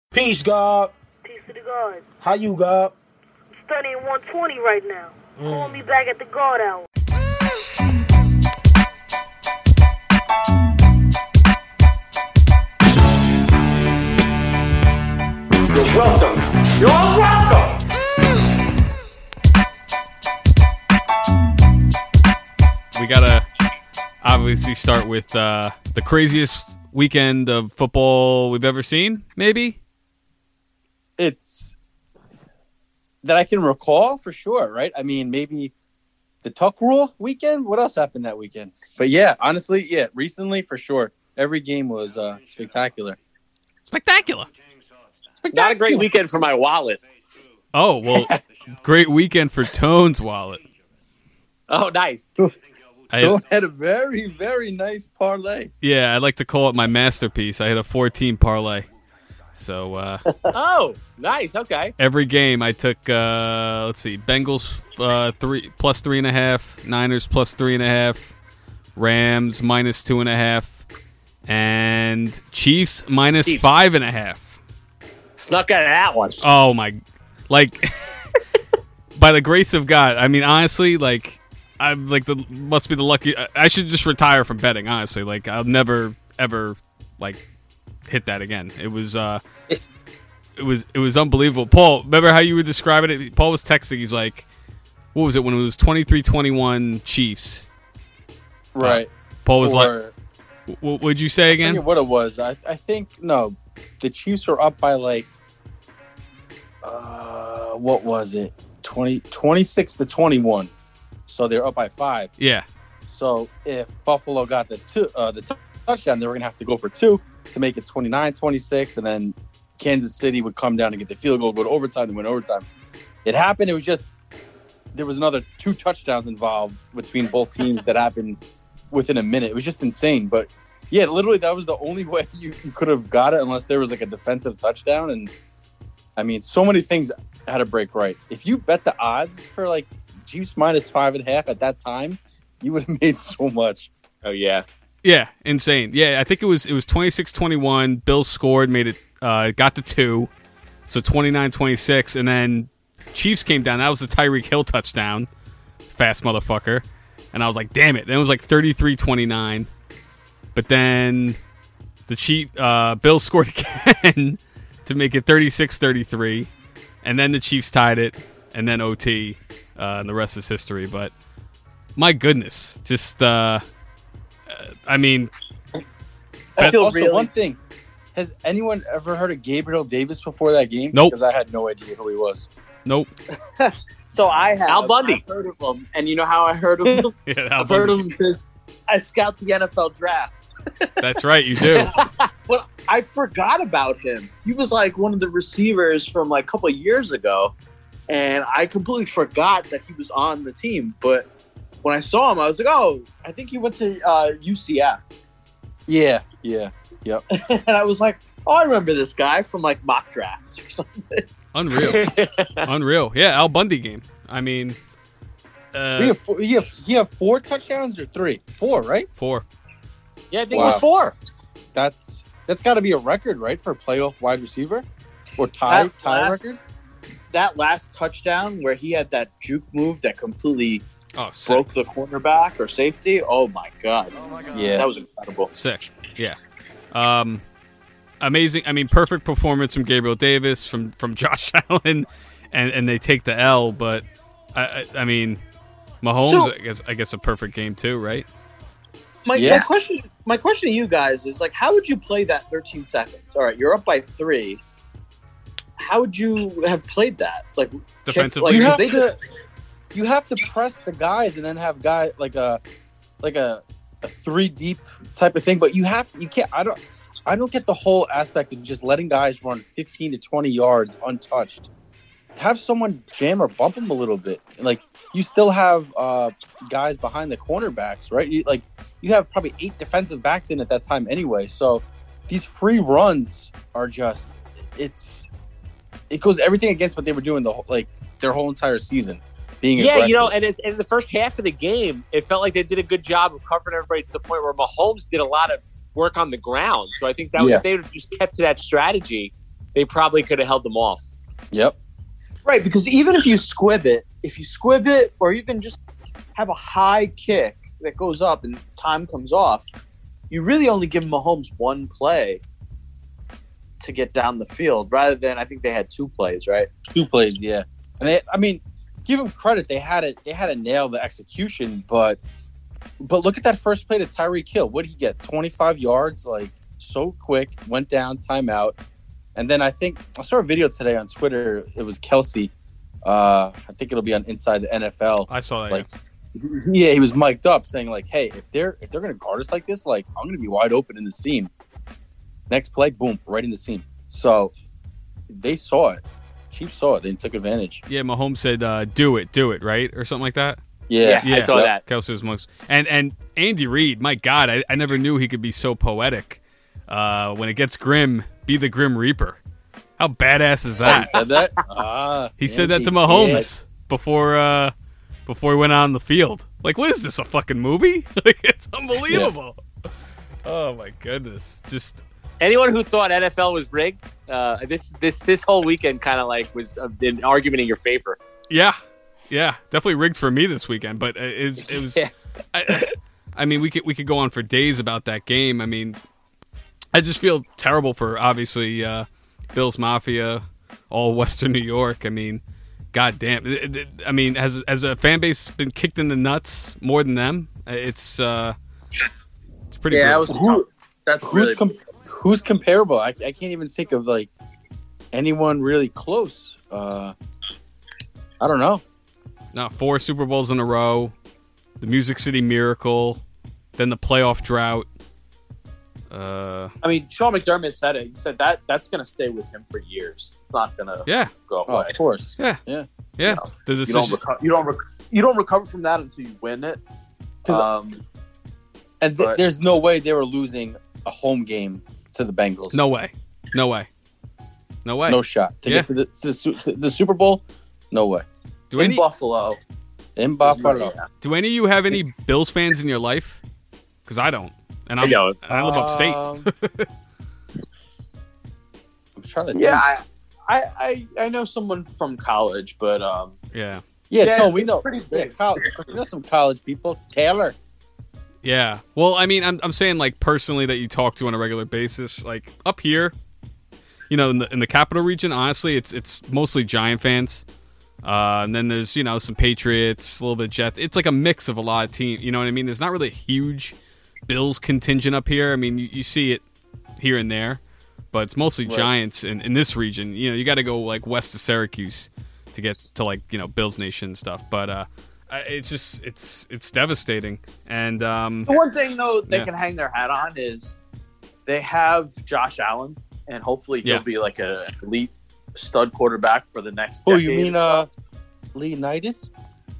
Peace, God. Peace to the God. How you, God? I'm studying 120 right now. Call me back at the God hour. You're welcome. You're all welcome. We gotta obviously start with the craziest weekend of football we've ever seen, maybe? It's that I can recall for sure, right? I mean, maybe the Tuck Rule weekend. What else happened that weekend? But yeah, honestly, recently for sure. Every game was spectacular. Spectacular. Not a great weekend for my wallet. Oh, well, great weekend for Tone's wallet. Oh, nice. Tone had a very, very nice parlay. Yeah, I like to call it my masterpiece. I had a 4-team parlay. So, Oh, nice. Okay. every game I took, Bengals plus 3.5, Niners plus 3.5, Rams minus 2.5, and Chiefs minus Chiefs. 5.5. Snuck out of that one. Oh my, like, by the grace of God. I mean, honestly, like, I'm like must be the lucky. I should just retire from betting. Honestly, like, I'll never ever like hit that again. It was unbelievable. Paul, remember how you were describing it? Paul was texting. He's like, what was it when it was 23-21 Chiefs? Right. Paul was Or, like, what would you say I again? forget what it was. I think, no, the Chiefs were up by like, what was it? 26-21. So they're up by 5. Yeah. So if Buffalo got the touchdown, they were going to have to go for 2 to make it 29-26, and then Kansas City would come down and get the field goal, go to overtime, and win overtime. It happened. It was just there was another 2 touchdowns involved between both teams that happened within a minute. It was just insane. But, yeah, literally that was the only way you could have got it unless there was like a defensive touchdown. And, I mean, so many things had to break right. If you bet the odds for like Chiefs minus 5.5 at that time, you would have made so much. Oh, yeah. Yeah, insane. Yeah, I think it was 26-21. Bills scored, made it, got to 2, so 29-26, and then Chiefs came down. That was the Tyreek Hill touchdown, fast motherfucker. And I was like, damn it. Then it was like 33-29, but then the Bills scored again to make it 36-33, and then the Chiefs tied it, and then OT, and the rest is history. But my goodness, just. I mean, I feel also, really... one thing. Has anyone ever heard of Gabriel Davis before that game? Nope. Because I had no idea who he was. nope. So I have. Al Bundy. I've heard of him, and you know how I heard of him? Yeah, I've heard of him because I scout the NFL draft. That's right, you do. But I forgot about him. He was like one of the receivers from like a couple of years ago, and I completely forgot that he was on the team. But when I saw him, I was like, oh, I think he went to UCF. Yeah. Yep. And I was like, oh, I remember this guy from like mock drafts or something. Unreal. Yeah, Al Bundy game. I mean, He have 4 touchdowns or 3? 4, right? 4. Yeah, I think Wow. it was 4. That's got to be a record, right, for a playoff wide receiver or tie record. That last touchdown where he had that juke move that completely Oh, sick. broke the cornerback or safety. Oh my god! Yeah, That was incredible. Sick. Yeah. Amazing. I mean, perfect performance from Gabriel Davis, from Josh Allen, and they take the L. But I mean, Mahomes, So- I guess a perfect game too, right? Yeah. My question to you guys is like, how would you play that 13 seconds? All right, you're up by 3. How would you have played that? Like Defensively? you have to press the guys and then have guy like a 3 deep type of thing. But you can't. I don't get the whole aspect of just letting guys run 15 to 20 yards untouched. Have someone jam or bump them a little bit. Like you still have guys behind the cornerbacks, right? You have probably 8 defensive backs in at that time anyway. So these free runs are just it goes everything against what they were doing their whole entire season. Being aggressive. And in the first half of the game, it felt like they did a good job of covering everybody to the point where Mahomes did a lot of work on the ground. So I think that if they would have just kept to that strategy, they probably could have held them off. Yep. Right, because even if you squib it, or even just have a high kick that goes up and time comes off, you really only give Mahomes one play to get down the field, rather than I think they had 2 plays, right? 2 plays, yeah. And give them credit. They had to nail the execution, but look at that first play to Tyreek Hill. What did he get? 25 yards, like so quick, went down, timeout. And then I think I saw a video today on Twitter. It was Kelsey. I think it'll be on Inside the NFL. I saw that. Like, yeah, he was mic'd up saying like, "Hey, if they're gonna guard us like this, like I'm gonna be wide open in the seam. Next play, boom, right in the seam." So they saw it. Chiefs saw it. They took advantage. Yeah, Mahomes said, "Do it," right, or something like that. Yeah, I saw that. Kelsey was most and Andy Reid. My God, I never knew he could be so poetic. When it gets grim, be the Grim Reaper. How badass is that? He said that. He said that to Mahomes before he went on the field. Like, what is this? A fucking movie? Like, it's unbelievable. Yeah. Oh my goodness! Just anyone who thought NFL was rigged, this whole weekend kind of like was an argument in your favor. Yeah, definitely rigged for me this weekend. But it was. Yeah. I mean, we could go on for days about that game. I mean, I just feel terrible for obviously Bills Mafia, all Western New York. I mean, goddamn. I mean, has a fan base been kicked in the nuts more than them? It's pretty. Yeah, brutal. Who's comparable? I can't even think of like anyone really close. I don't know. No, 4 Super Bowls in a row, the Music City Miracle, then the playoff drought. I mean, Sean McDermott said it. He said that's going to stay with him for years. It's not going to go away. Of course. Yeah. You know, the decision. You don't recover from that until you win it. There's no way they were losing a home game to the Bengals. No way. No shot. To get to the Super Bowl, no way. Buffalo. In Buffalo. Do any of you have any Bills fans in your life? Because I don't. And I live upstate. I'm trying to think. Yeah, I know someone from college, but yeah, Tone, we know pretty big. We know some college people. Taylor. Yeah. Well, I mean, I'm saying like personally that you talk to on a regular basis. Like up here, you know, in the capital region, honestly, it's mostly Giant fans. And then there's some Patriots, a little bit of Jets. It's like a mix of a lot of teams. You know what I mean? There's not really a huge Bills contingent up here. I mean, you see it here and there, but it's mostly Giants in this region. You know, you got to go like west of Syracuse to get to like Bills Nation and stuff. But it's just it's devastating. And the one thing though they can hang their hat on is they have Josh Allen, and hopefully he'll be like an elite stud quarterback for the next. Oh, you mean Leonidas?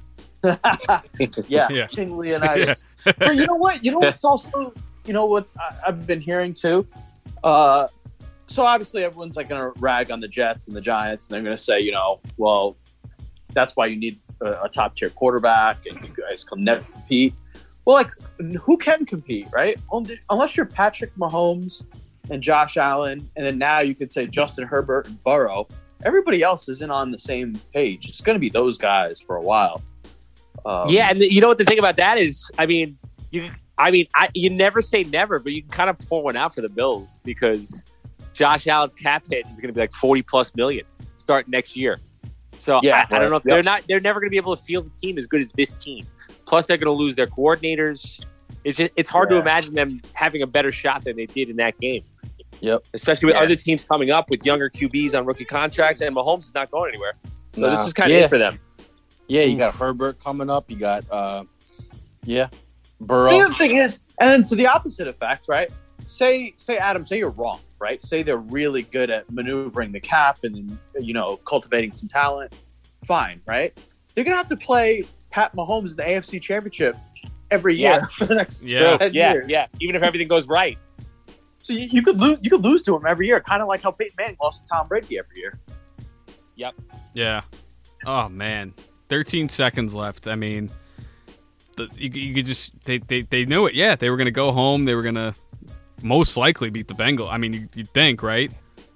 yeah, King Leonidas. Yeah. But you know what? It's also what I've been hearing too. So obviously everyone's like going to rag on the Jets and the Giants, and they're going to say, well, that's why you need a top tier quarterback, and you guys can never compete. Well, like who can compete, right? Unless you're Patrick Mahomes and Josh Allen, and then now you could say Justin Herbert and Burrow. Everybody else isn't on the same page. It's going to be those guys for a while. And you know what the thing about that is? You never say never, but you can kind of pour one out for the Bills because Josh Allen's cap hit is going to be like $40+ million start next year. So I don't know if they're never going to be able to field the team as good as this team. Plus, they're going to lose their coordinators. It's hard to imagine them having a better shot than they did in that game. Yep. Especially with other teams coming up with younger QBs on rookie contracts, and Mahomes is not going anywhere. So this is kind of it for them. Yeah, you got Herbert coming up. You got, Burrow. The other thing is, and then to the opposite effect, right? Say Adam, say you're wrong, right? Say they're really good at maneuvering the cap and cultivating some talent. Fine, right? They're gonna have to play Pat Mahomes in the AFC Championship every year for the next 10 years. Yeah, even if everything goes right. So you could lose. You could lose to him every year, kind of like how Peyton Manning lost to Tom Brady every year. Yep. Yeah. Oh man, 13 seconds left. I mean, you could just they knew it. Yeah, they were going to go home. They were going to most likely beat the Bengals. I mean, you'd think, right?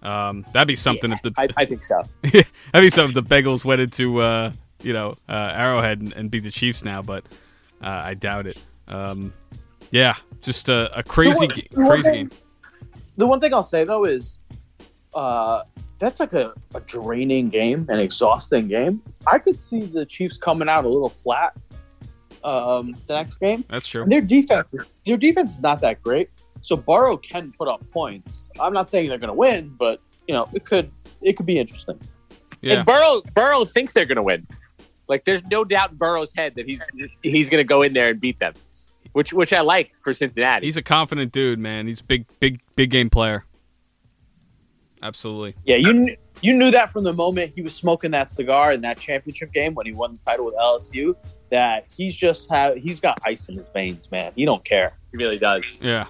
That'd be something if the I think so. that'd be something if the Bengals went into Arrowhead and beat the Chiefs now, but I doubt it. Yeah, just a crazy game. The one thing I'll say though is, that's like a draining game, an exhausting game. I could see the Chiefs coming out a little flat the next game. That's true. And their defense is not that great, so Burrow can put up points. I'm not saying they're going to win, but it could be interesting. Yeah. And Burrow thinks they're going to win. Like, there's no doubt in Burrow's head that he's going to go in there and beat them, which I like for Cincinnati. He's a confident dude, man. He's big game player. Absolutely. Yeah, you knew that from the moment he was smoking that cigar in that championship game when he won the title with LSU. That he's got ice in his veins, man. He don't care. He really does. Yeah.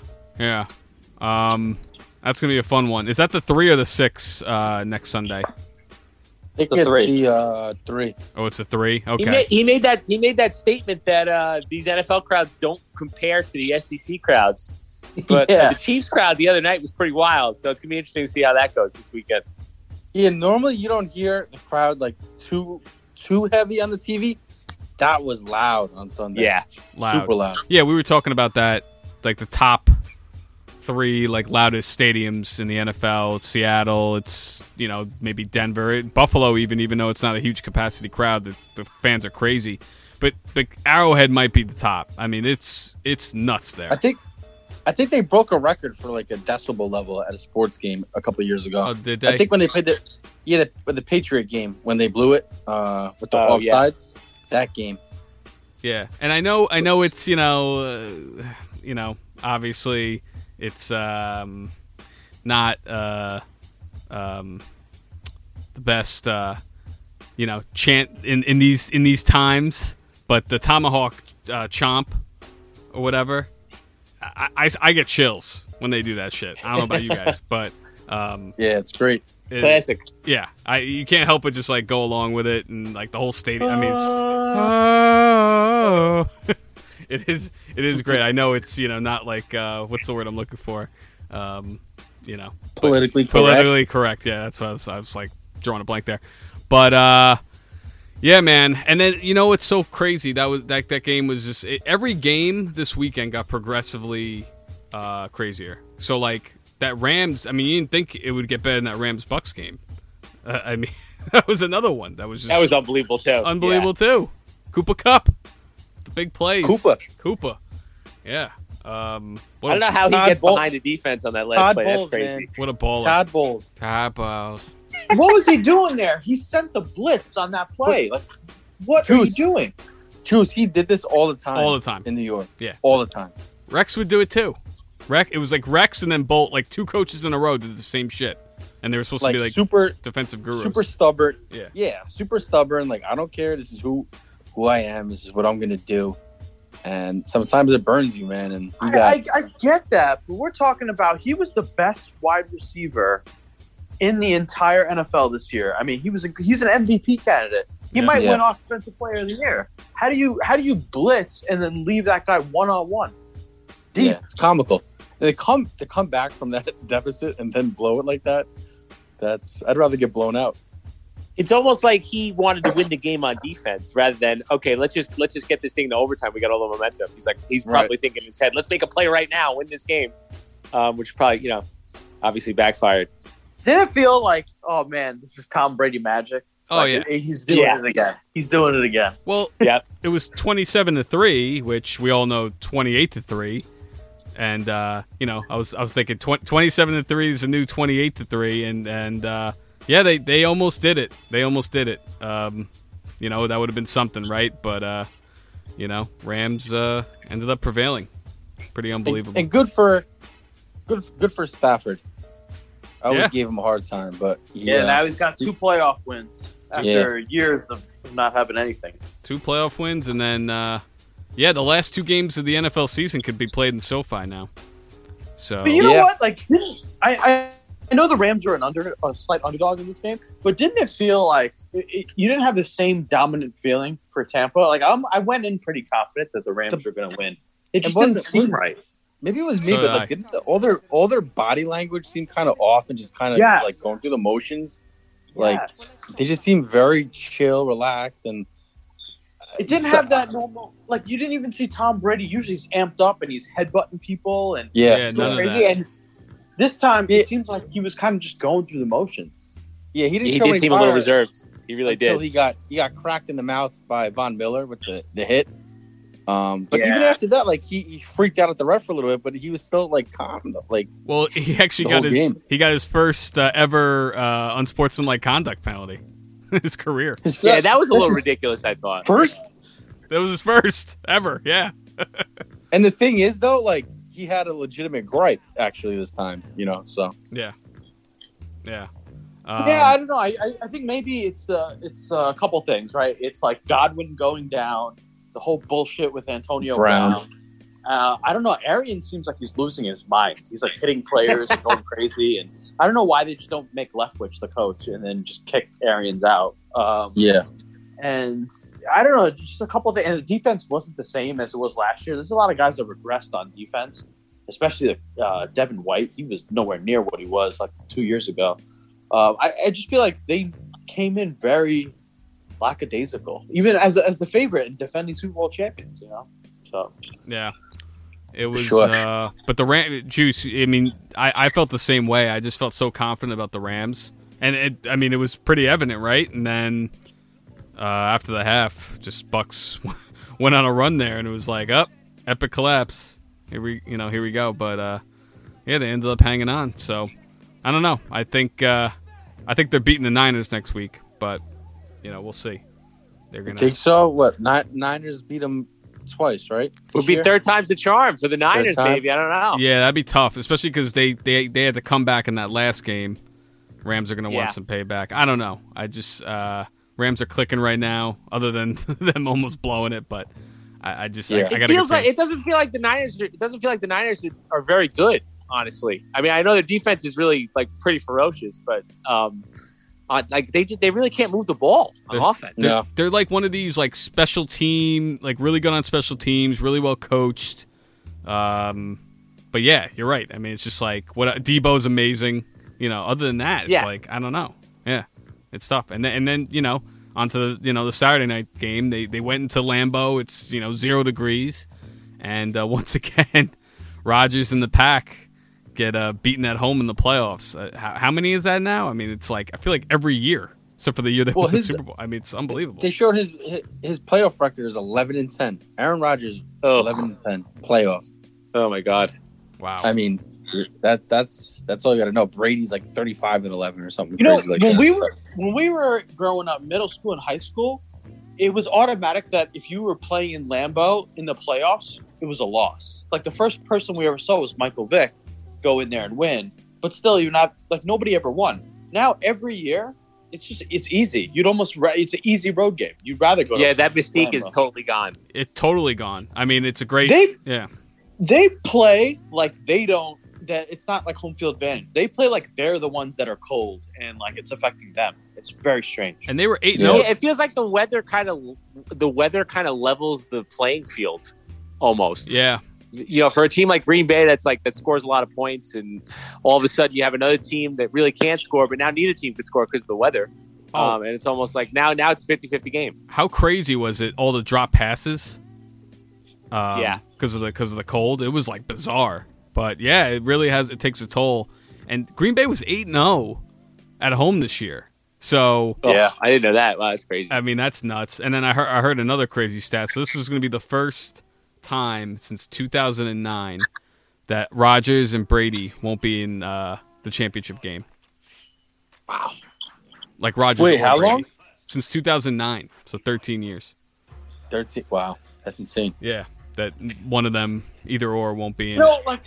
That's gonna be a fun one. Is that the 3 or the 6 next Sunday? I think The it's 3. the 3. Oh, it's the 3. Okay. He made that statement that these NFL crowds don't compare to the SEC crowds, but Yeah. the Chiefs crowd the other night was pretty wild. So it's gonna be interesting to see how that goes this weekend. Yeah, normally you don't hear the crowd like too heavy on the TV. That was loud on Sunday. Yeah, Loud. Super loud. Yeah, we were talking about that, like the top 3 like loudest stadiums in the NFL. It's Seattle. It's maybe Denver, Buffalo. Even though it's not a huge capacity crowd, the fans are crazy. But Arrowhead might be the top. I mean, it's nuts there. I think they broke a record for like a decibel level at a sports game a couple of years ago. Oh, did they? I think when they played the Patriot game when they blew it with the offsides. That game. Yeah, and I know it's obviously it's not the best chant in these times, but the tomahawk chomp or whatever, I get chills when they do that shit. I don't know about you guys, but Yeah, it's great. classic. Yeah, you can't help but just like go along with it, and like the whole stadium. I mean, it's it is great. I know it's not like what's the word I'm looking for, Politically correct. Yeah, that's what I was like drawing a blank there, but yeah, man. And then what's so crazy that game was just every game this weekend got progressively crazier. So like. That Rams, I mean, you didn't think it would get better than that Rams-Bucks game. I mean, that was another one. That was Unbelievable, too. unbelievable, too. Cooper Kupp. The big plays. Cooper. Yeah. I don't know how he Todd gets Bowles. behind the defense on that last Todd play. Bowles, That's crazy. man. What a baller. Todd Bowles. Todd Bowles. What was he doing there? He sent the blitz on that play. Like, what are you doing? Juice, he did this all the time. All the time. In New York. Yeah. All the time. Rex would do it, too. It was like Rex and then Bolt, like 2 coaches in a row did the same shit. And they were supposed to be like super defensive gurus. super stubborn. Yeah. Yeah, super stubborn. Like, I don't care. This is who I am. This is what I'm gonna do. And sometimes it burns you, man. And you got I get that, but we're talking about he was the best wide receiver in the entire NFL this year. I mean, he's an MVP candidate. He might win Offensive Player of the Year. How do you blitz and then leave that guy one-on-one? yeah, it's comical. And to come back from that deficit and then blow it like that. I'd rather get blown out. It's almost like he wanted to win the game on defense rather than, okay, let's just get this thing to overtime. We got all the momentum. He's probably thinking in his head, let's make a play right now, win this game, which probably obviously backfired. Did it feel like, oh man, this is Tom Brady magic? Oh, like, yeah. He's doing it again. He's doing it again. Well, Yep. it was 27-3, which we all know 28-3. And I was thinking 27-3 is a new 28-3, and yeah, they almost did it. That would have been something, right? But Rams ended up prevailing. Pretty unbelievable. And good for Stafford. I always Yeah. gave him a hard time, but Now he's got 2 playoff wins after years of not having anything. 2 playoff wins, and then the last 2 games of the NFL season could be played in SoFi now. So, But you know what? Like, I know the Rams are a slight underdog in this game, but didn't it feel like you didn't have the same dominant feeling for Tampa? Like, I went in pretty confident that the Rams were going to win. It just didn't seem right. Maybe it was me, So but did I. didn't all their body language seem kind of off and just kind of Yes. like going through the motions? Like Yes. they just seem very chill, relaxed, and It didn't have that normal. Like you didn't even see Tom Brady. Usually he's amped up and he's headbutting people and Yeah, Yeah, he's none going of crazy. that. And this time it seems like he was kind of just going through the motions. yeah. He didn't. He show did any seem a little fire reserved. He really until did. he got cracked in the mouth by Von Miller with the hit. But even Yeah. after that, like he freaked out at the ref for a little bit, but he was still like calm. Like Well, he actually The got whole his game. he got his first ever unsportsmanlike conduct penalty in his career. Yeah, that was a That's little his ridiculous, I thought. first. That was his first ever. Yeah. And the thing is, though, like he had a legitimate gripe actually this time. So Yeah. Yeah. Yeah, I don't know. I think maybe it's a couple things, right? It's like Godwin going down, the whole bullshit with Antonio Brown. Brown. I don't know. Arian seems like he's losing his mind. He's like hitting players and going crazy, and I don't know why they just don't make Leftwich the coach and then just kick Arians out. yeah, And I don't know, just a couple of things. And the defense wasn't the same as it was last year. There's a lot of guys that regressed on defense, especially Devin White. He was nowhere near what he was like 2 years ago. I just feel like they came in very lackadaisical, even as the favorite and defending Super Bowl champions. So Yeah. It was, Sure. but the Juice. I mean, I felt the same way. I just felt so confident about the Rams, and it was pretty evident, right? And then after the half, just Bucks went on a run there, and it was like, epic collapse. Here we go. But yeah, they ended up hanging on. So I don't know. I think they're beating the Niners next week, but we'll see. They're I gonna. think so. What Niners beat them twice, right? Would This be year? third time's the charm for the Niners, time? maybe. I don't know. Yeah, that'd be tough, especially because they had to come back in that last game. Rams are going to Yeah. want some payback. I don't know. I just Rams are clicking right now, other than them almost blowing it. But I just Yeah. I It gotta feels get like it doesn't feel like the Niners. It doesn't feel like the Niners are very good. Honestly, I mean, I know their defense is really like pretty ferocious, but like they really can't move the ball on offense. No. They're like one of these like special team, like really good on special teams, really well coached. But yeah, you're right. I mean, it's just like what Debo's amazing. Other than that, it's Yeah. like I don't know. Yeah, it's tough. And then onto the Saturday night game. They went into Lambeau. It's 0 degrees, and once again, Rodgers and the Pack get beaten at home in the playoffs. How many is that now? I mean, it's like I feel like every year, except for the year they won the Super Bowl. I mean, it's unbelievable. They showed his playoff record is 11-10. Aaron Rodgers Oh. 11-10 playoff. Oh my god. Wow. I mean, that's all you got to know. Brady's like 35-11 or something You know, crazy like when that. we were growing up, middle school and high school, it was automatic that if you were playing in Lambeau in the playoffs, it was a loss. Like the first person we ever saw was Michael Vick go in there and win, but still, you're not like nobody ever won. Now every year, it's easy. It's an easy road game. You'd rather go. Yeah, to that mystique is Lambeau. totally gone. It's totally gone. I mean, it's a great. They Yeah. play like they don't. That it's not like home field advantage. They play like they're the ones that are cold and like it's affecting them. It's very strange. And they were 8-0. Yeah, it feels like the weather kind of levels the playing field, almost. Yeah. For a team like Green Bay that scores a lot of points, and all of a sudden you have another team that really can't score, but now neither team could score because of the weather. Oh. And it's almost like now it's a 50-50 game. How crazy was it? All the drop passes. Yeah. Because of the cold, it was like bizarre. But yeah, it really it takes a toll. And Green Bay was 8-0 at home this year. So Yeah, I didn't know that. Wow, that's crazy. I mean, that's nuts. And then I heard another crazy stat. So this is going to be the first time since 2009 that Rodgers and Brady won't be in the championship game. Wow. Like Rodgers. Wait, or how Brady. long? Since 2009. So 13 years. 13. Wow, that's insane. Yeah, that one of them, either or, won't be in. Like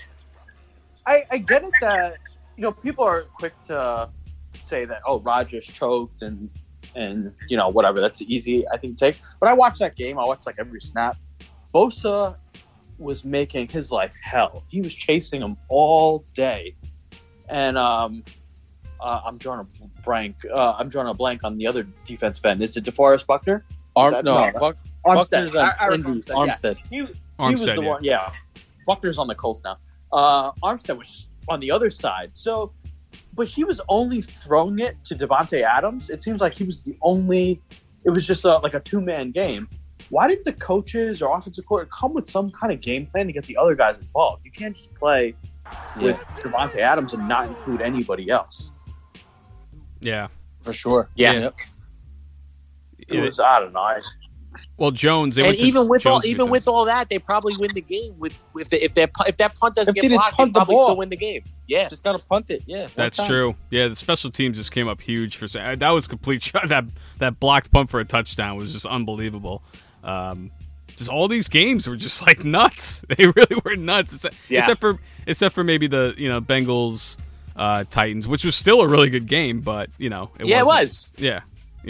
I get it that people are quick to say that Rodgers choked and whatever, that's easy I think to take. But I watched that game. I watched like every snap. Bosa was making his life hell. He was chasing him all day, and I'm drawing a blank. I'm drawing a blank on the other defense end. Is it DeForest Buckner? Buckner's Armstead. on Aaron Indy. Armstead, yeah. Armstead. He was Armstead, the yeah. one, yeah. Buckner's on the Colts now. Armstead was just on the other side. So, but he was only throwing it to Devontae Adams. It seems like he was the only. It was just like a 2-man game. Why didn't the coaches or offensive coordinator come with some kind of game plan to get the other guys involved? You can't just play with Devontae Adams and not include anybody else. Yeah, For sure. Yeah. Yep. It was, I don't know. Well, Jones. And even with all that, they probably win the game. If that punt doesn't If get they just blocked, they punt the probably ball. still win the game. Yeah, Just gotta punt it. Yeah. That's one time. true. Yeah, the special teams just came up huge for that was complete shot. That blocked punt for a touchdown was just unbelievable. Just all these games were just like nuts. They really were nuts. Except for maybe the Bengals Titans, which was still a really good game, but it was. Yeah,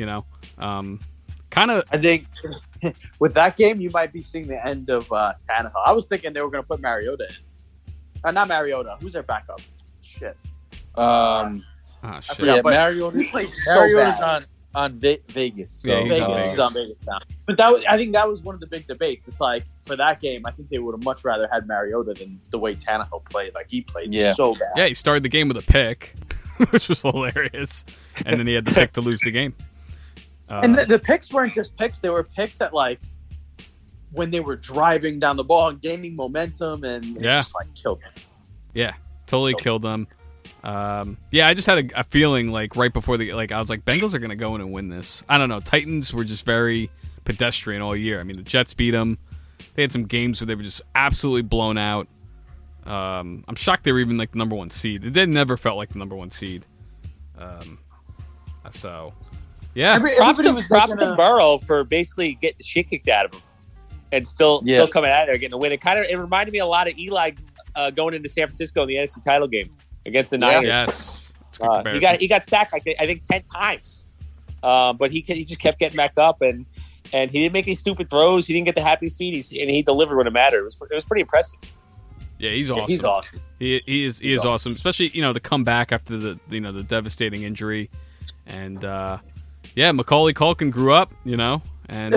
kind of. I think with that game, you might be seeing the end of Tannehill. I was thinking they were going to put Mariota in. Not Mariota. Who's their backup? Shit. Shit. forgot, Yeah, but Mariota. He played so Mariota's bad. on Vegas. So. Yeah, he's on Vegas. Vegas. He's on Vegas now. But I think that was one of the big debates. It's like, for that game, I think they would have much rather had Mariota than the way Tannehill played. Like, he played so bad. Yeah, he started the game with a pick, which was hilarious, and then he had the pick to lose the game. And the picks weren't just picks. They were picks at, like, when they were driving down the ball and gaining momentum, and it just, like, killed them. Yeah, totally killed them. I just had a feeling like right before I was like, Bengals are going to go in and win this. I don't know. Titans were just very pedestrian all year. I mean, the Jets beat them. They had some games where they were just absolutely blown out. I'm shocked they were even like the number one seed. They never felt like the number one seed. So, yeah. Props to Burrow for basically getting the shit kicked out of him and still coming out of there getting a win. It reminded me a lot of Eli going into San Francisco in the NFC title game against the Niners. Yes. It's a good comparison. He got sacked like I think 10 times, but he just kept getting back up and he didn't make any stupid throws. He didn't get the happy feet. And he delivered when it mattered. It was pretty impressive. Yeah, he's awesome. He's awesome. He is awesome, especially the comeback after the devastating injury, and Macaulay Culkin grew up, and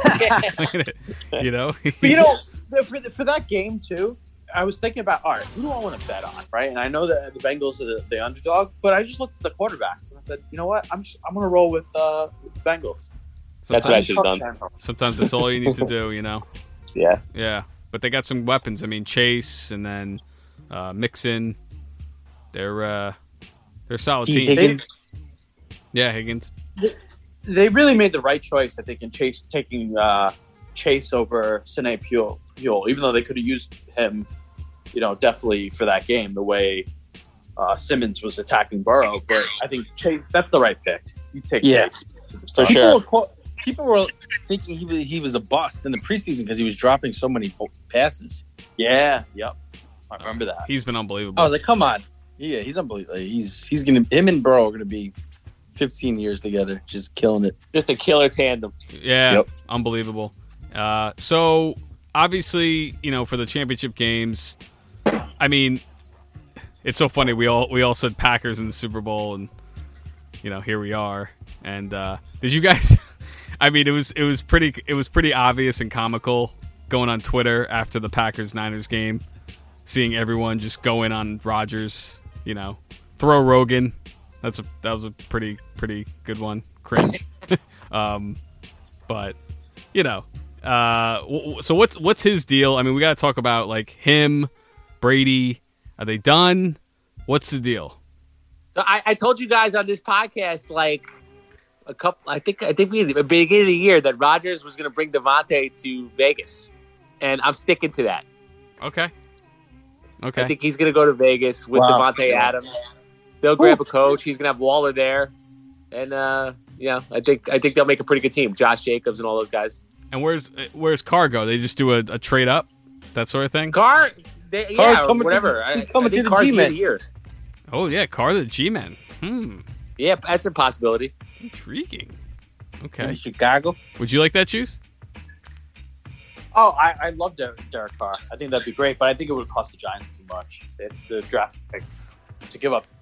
But for that game too, I was thinking about, all right, who do I want to bet on, right? And I know that the Bengals are the underdog, but I just looked at the quarterbacks and I said, you know what, I'm going to roll with the Bengals. That's what I should have done. Sometimes that's all you need to do, Yeah. Yeah, but they got some weapons. I mean, Chase and then Mixon. They're a solid team. Higgins. Yeah, Higgins. They really made the right choice, I think, in taking Chase over Sine Puel, even though they could have used him, definitely for that game, the way Simmons was attacking Burrow. But I think Chase, that's the right pick. You take Chase. For sure. People were thinking he was a bust in the preseason because he was dropping so many passes. Yeah, yep. I remember that. He's been unbelievable. I was like, come on. Yeah, he's unbelievable. Him and Burrow are gonna be 15 years together, just killing it. Just a killer tandem. Yeah, unbelievable. So obviously, for the championship games, I mean, it's so funny. We all said Packers in the Super Bowl, and here we are. And did you guys? I mean, it was pretty obvious and comical going on Twitter after the Packers-Niners game, seeing everyone just go in on Rodgers. Throw Rogan. That was a pretty good one. Cringe. But so what's his deal? I mean, we got to talk about like him, Brady. Are they done? What's the deal? So I told you guys on this podcast like I think we at the beginning of the year that Rodgers was going to bring Devontae to Vegas, and I'm sticking to that. Okay. I think he's going to go to Vegas with Devontae Adams. They'll grab a coach. He's going to have Waller there, and I think they'll make a pretty good team. Josh Jacobs and all those guys. And where's Carr go? They just do a trade up, that sort of thing. Carr, whatever. He's coming to the G-Men. Oh yeah, Carr the G-Men. Yeah, that's a possibility. Intriguing. Okay. In Chicago. Would you like that, Juice? Oh, I love Derek Carr. I think that'd be great, but I think it would cost the Giants too much. The draft pick to give up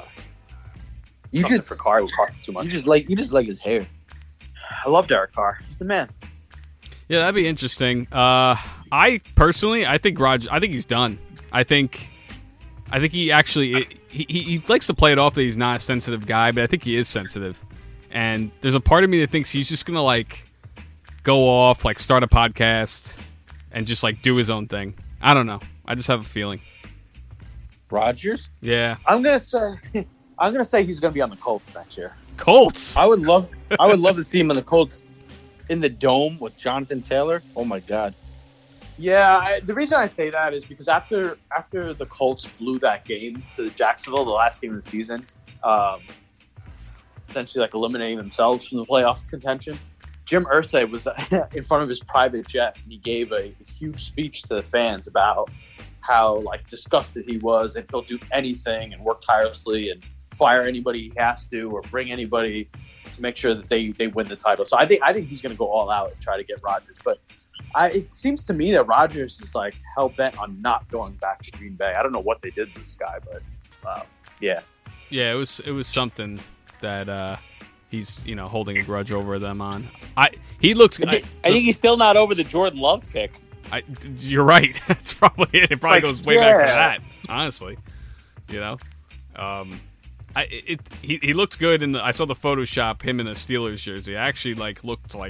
for Carr would cost too much. You just like his hair. I love Derek Carr. He's the man. Yeah, that'd be interesting. I think he's done. I think he actually he likes to play it off that he's not a sensitive guy, but I think he is sensitive. And there's a part of me that thinks he's just gonna like go off, like start a podcast, and just like do his own thing. I don't know. I just have a feeling. Rodgers? Yeah, I'm gonna say he's gonna be on the Colts next year. Colts. I would love to see him in the Colts in the dome with Jonathan Taylor. Oh my God. Yeah, the reason I say that is because after the Colts blew that game to Jacksonville, the last game of the season, essentially like eliminating themselves from the playoff contention, Jim Irsay was in front of his private jet, and he gave a huge speech to the fans about how like disgusted he was, and he'll do anything and work tirelessly and fire anybody he has to, or bring anybody to make sure that they win the title. So I think he's going to go all out and try to get Rodgers, but. It seems to me that Rodgers is like hell bent on not going back to Green Bay. I don't know what they did to this guy, but yeah. Yeah, it was something that he's holding a grudge over them on. He looks. I think he's still not over the Jordan Love pick. You're right. That's probably it. It probably goes way back to that. Honestly, he looked good I saw the Photoshop him in a Steelers jersey. I actually looked like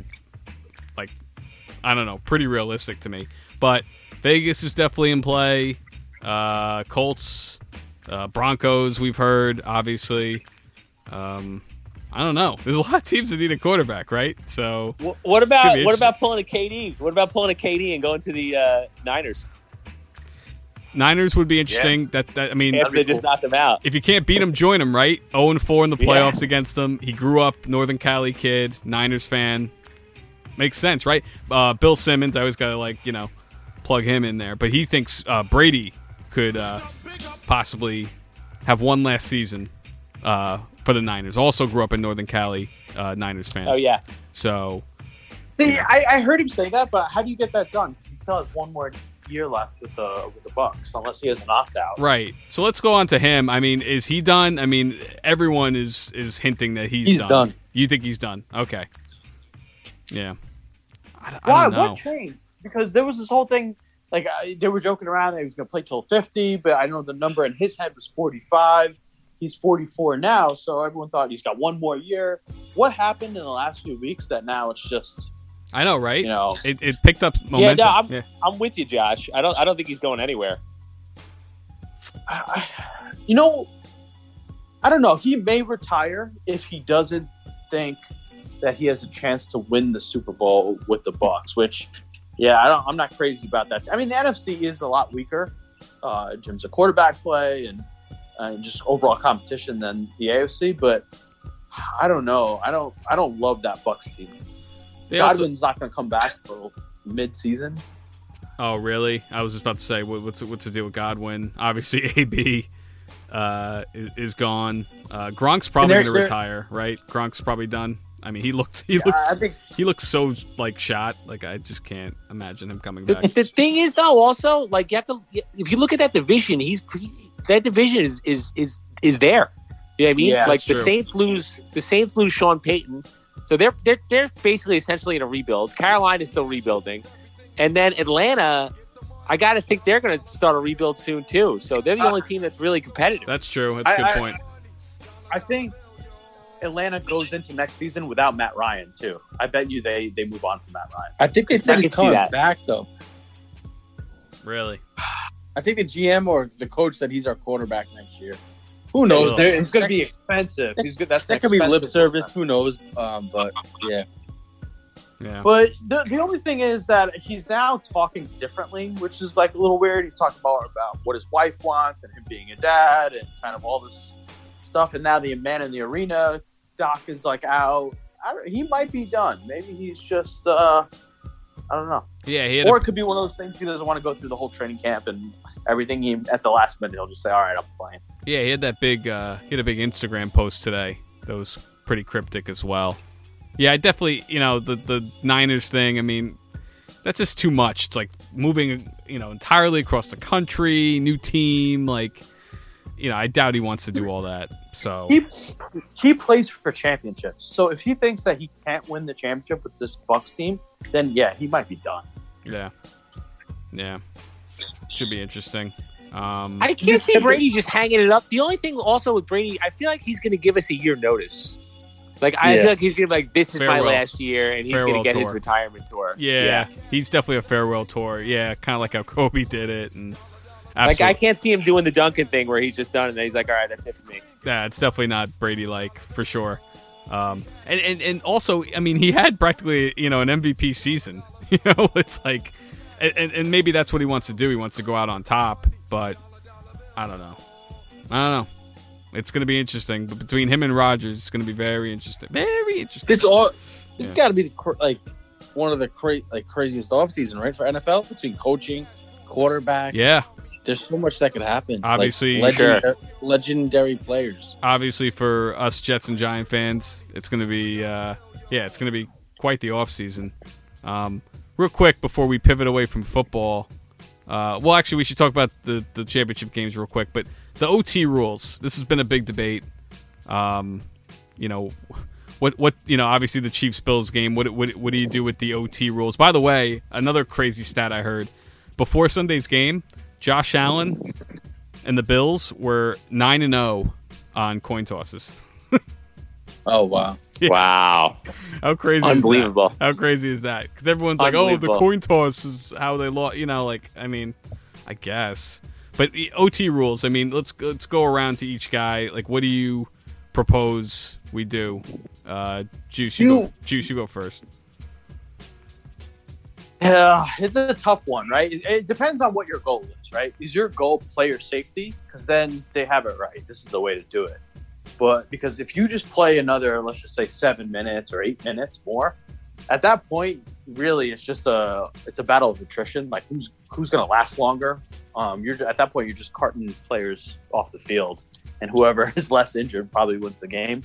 I don't know, pretty realistic to me. But Vegas is definitely in play. Colts, Broncos, we've heard, obviously. I don't know. There's a lot of teams that need a quarterback, right? So what about pulling a KD? What about pulling a KD and going to the Niners? Niners would be interesting. Yeah. That I mean, if they just knocked them out. If you can't beat them, join them, right? 0-4 in the playoffs against them. He grew up Northern Cali kid, Niners fan. Makes sense, right? Bill Simmons, I always got to, plug him in there. But he thinks Brady could possibly have one last season for the Niners. Also grew up in Northern Cali, Niners fan. Oh, yeah. So. See, I heard him say that, but how do you get that done? Because he still has one more year left with the Bucs, unless he has an opt-out. Right. So let's go on to him. I mean, is he done? I mean, everyone is hinting that he's done. You think he's done? Okay. Yeah. I don't know. What changed? Because there was this whole thing, they were joking around that he was going to play till 50, but I know the number in his head was 45. He's 44 now, so everyone thought he's got one more year. What happened in the last few weeks that now it's just... I know, right? It picked up momentum. I'm with you, Josh. I don't think he's going anywhere. I don't know. He may retire if he doesn't think that he has a chance to win the Super Bowl with the Bucs, which, I'm not crazy about that. I mean, the NFC is a lot weaker in terms of quarterback play and just overall competition than the AFC, but I don't know. I don't love that Bucs team. Godwin's not going to come back for mid-season. Oh, really? I was just about to say, what's the deal with Godwin? Obviously, AB is gone. Gronk's probably going to retire, right? Gronk's probably done. I mean, he looks so shot. I just can't imagine him coming back. The thing is, though, also you have to. If you look at that division, that division is there. You know what I mean? Yeah, the Saints lose Sean Payton, so they're basically essentially in a rebuild. Carolina's still rebuilding, and then Atlanta, I got to think they're going to start a rebuild soon too. So they're the only team that's really competitive. That's true. That's a good point. I think Atlanta goes into next season without Matt Ryan too. I bet you they move on from Matt Ryan. I think they said he's coming back though. Really? I think the GM or the coach said he's our quarterback next year. Who knows? It's going to be expensive. He's good. That could be lip service. Who knows? But yeah. Yeah. But the only thing is that he's now talking differently, which is a little weird. He's talking about what his wife wants and him being a dad and kind of all this stuff. And now the Man in the Arena doc is out. He might be done. Maybe he's just I don't know. Yeah, it could be one of those things he doesn't want to go through the whole training camp and everything. He at the last minute he'll just say, "All right, I'm playing." Yeah, he had that big. He had a big Instagram post today that was pretty cryptic as well. Yeah, I definitely. The Niners thing. I mean, that's just too much. It's moving. Entirely across the country, new team. I doubt he wants to do all that. So He plays for championships. So if he thinks that he can't win the championship with this Bucks team, then yeah, he might be done. yeah. Should be interesting. I can't see Brady just hanging it up. The only thing also with Brady, I feel like he's going to give us a year notice. Like I feel like he's going to be like, this is Farewell. my last year, and he's going to get his retirement tour. Yeah, he's definitely a farewell tour. Yeah, kind of like how Kobe did it. And like I can't see him doing the Duncan thing where he's just done it and he's like, all right, that's it for me. Yeah, it's definitely not Brady-like for sure. And also, I mean, he had practically an MVP season. It's like, and maybe that's what he wants to do. He wants to go out on top, but I don't know. It's going to be interesting. But between him and Rodgers, it's going to be very interesting. Very interesting. This got to be one of the craziest offseason, right, for NFL, between coaching, quarterback. Yeah. There's so much that could happen. Obviously, legendary players. Obviously, for us Jets and Giant fans, it's going to be it's going to be quite the offseason. Real quick before we pivot away from football, well, actually, we should talk about the championship games real quick. But the OT rules. This has been a big debate. What obviously the Chiefs-Bills game. What do you do with the OT rules? By the way, another crazy stat I heard before Sunday's game. Josh Allen and the Bills were 9-0 on coin tosses. Oh, wow. Yeah. Wow. How crazy Unbelievable. is that? How crazy is that? Because everyone's like, oh, the coin toss is how they lost. I guess. But the OT rules, I mean, let's go around to each guy. Like, what do you propose we do? Juice, you go first. Yeah, it's a tough one, right? It depends on what your goal is, right? Is your goal player safety? Because then they have it right. This is the way to do it. But because if you just play another, let's just say 7 minutes or 8 minutes more, at that point, really, it's a battle of attrition. Like who's going to last longer? At that point, you're just carting players off the field, and whoever is less injured probably wins the game.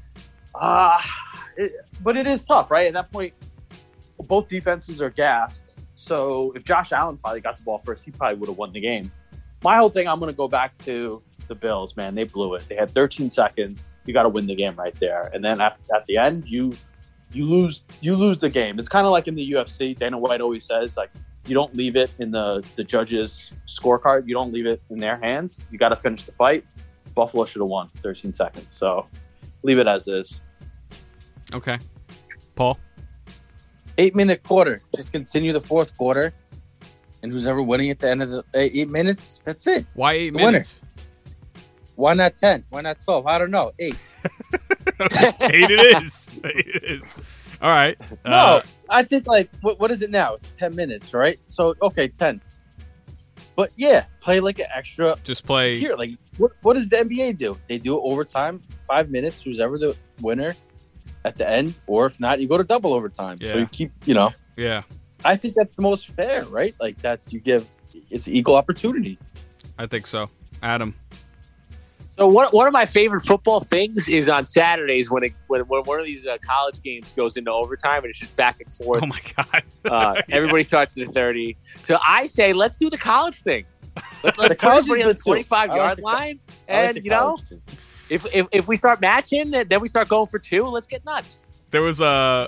But it is tough, right? At that point, both defenses are gassed. So if Josh Allen probably got the ball first, he probably would have won the game. My whole thing, I'm going to go back to the Bills, man. They blew it. They had 13 seconds. You got to win the game right there. And then at the end, you lose the game. It's kind of like in the UFC. Dana White always says, like, you don't leave it in the judges' scorecard. You don't leave it in their hands. You got to finish the fight. Buffalo should have won 13 seconds. So leave it as is. Okay. Paul? 8-minute quarter. Just continue the fourth quarter. And who's ever winning at the end of the 8 minutes, that's it. Why 8 minutes? Why not 10? Why not 12? I don't know. 8. 8 it is. 8 it is. All right. No, I think what is it now? It's 10 minutes, right? So, okay, 10. But yeah, play like an extra. Just play. Here, like, what does the NBA do? They do it overtime, 5 minutes, who's ever the winner at the end. Or if not, you go to double overtime. Yeah. So you keep, Yeah. I think that's the most fair, right? Like, it's equal opportunity. I think so. Adam? So one of my favorite football things is on Saturdays when one of these college games goes into overtime and it's just back and forth. Oh my God! Everybody starts at the 30. So I say let's do the college thing. Let's The put college everybody is on the good, too. 25-yard line, and If if we start matching, then we start going for 2. Let's get nuts. There was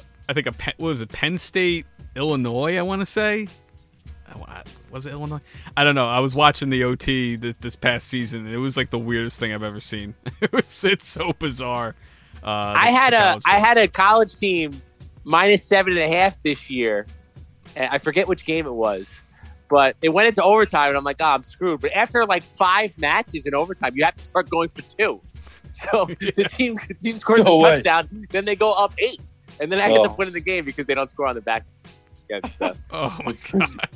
Penn State, Illinois, I want to say. Was it Illinois? I don't know. I was watching the OT this past season, and it was like the weirdest thing I've ever seen. It's so bizarre. I had a college team minus 7.5 this year. I forget which game it was, but it went into overtime, and I'm like, I'm screwed. But after like 5 matches in overtime, you have to start going for 2. So the team scores a touchdown, then they go up 8, and then I end up winning the game because they don't score on the back. So. Oh my God.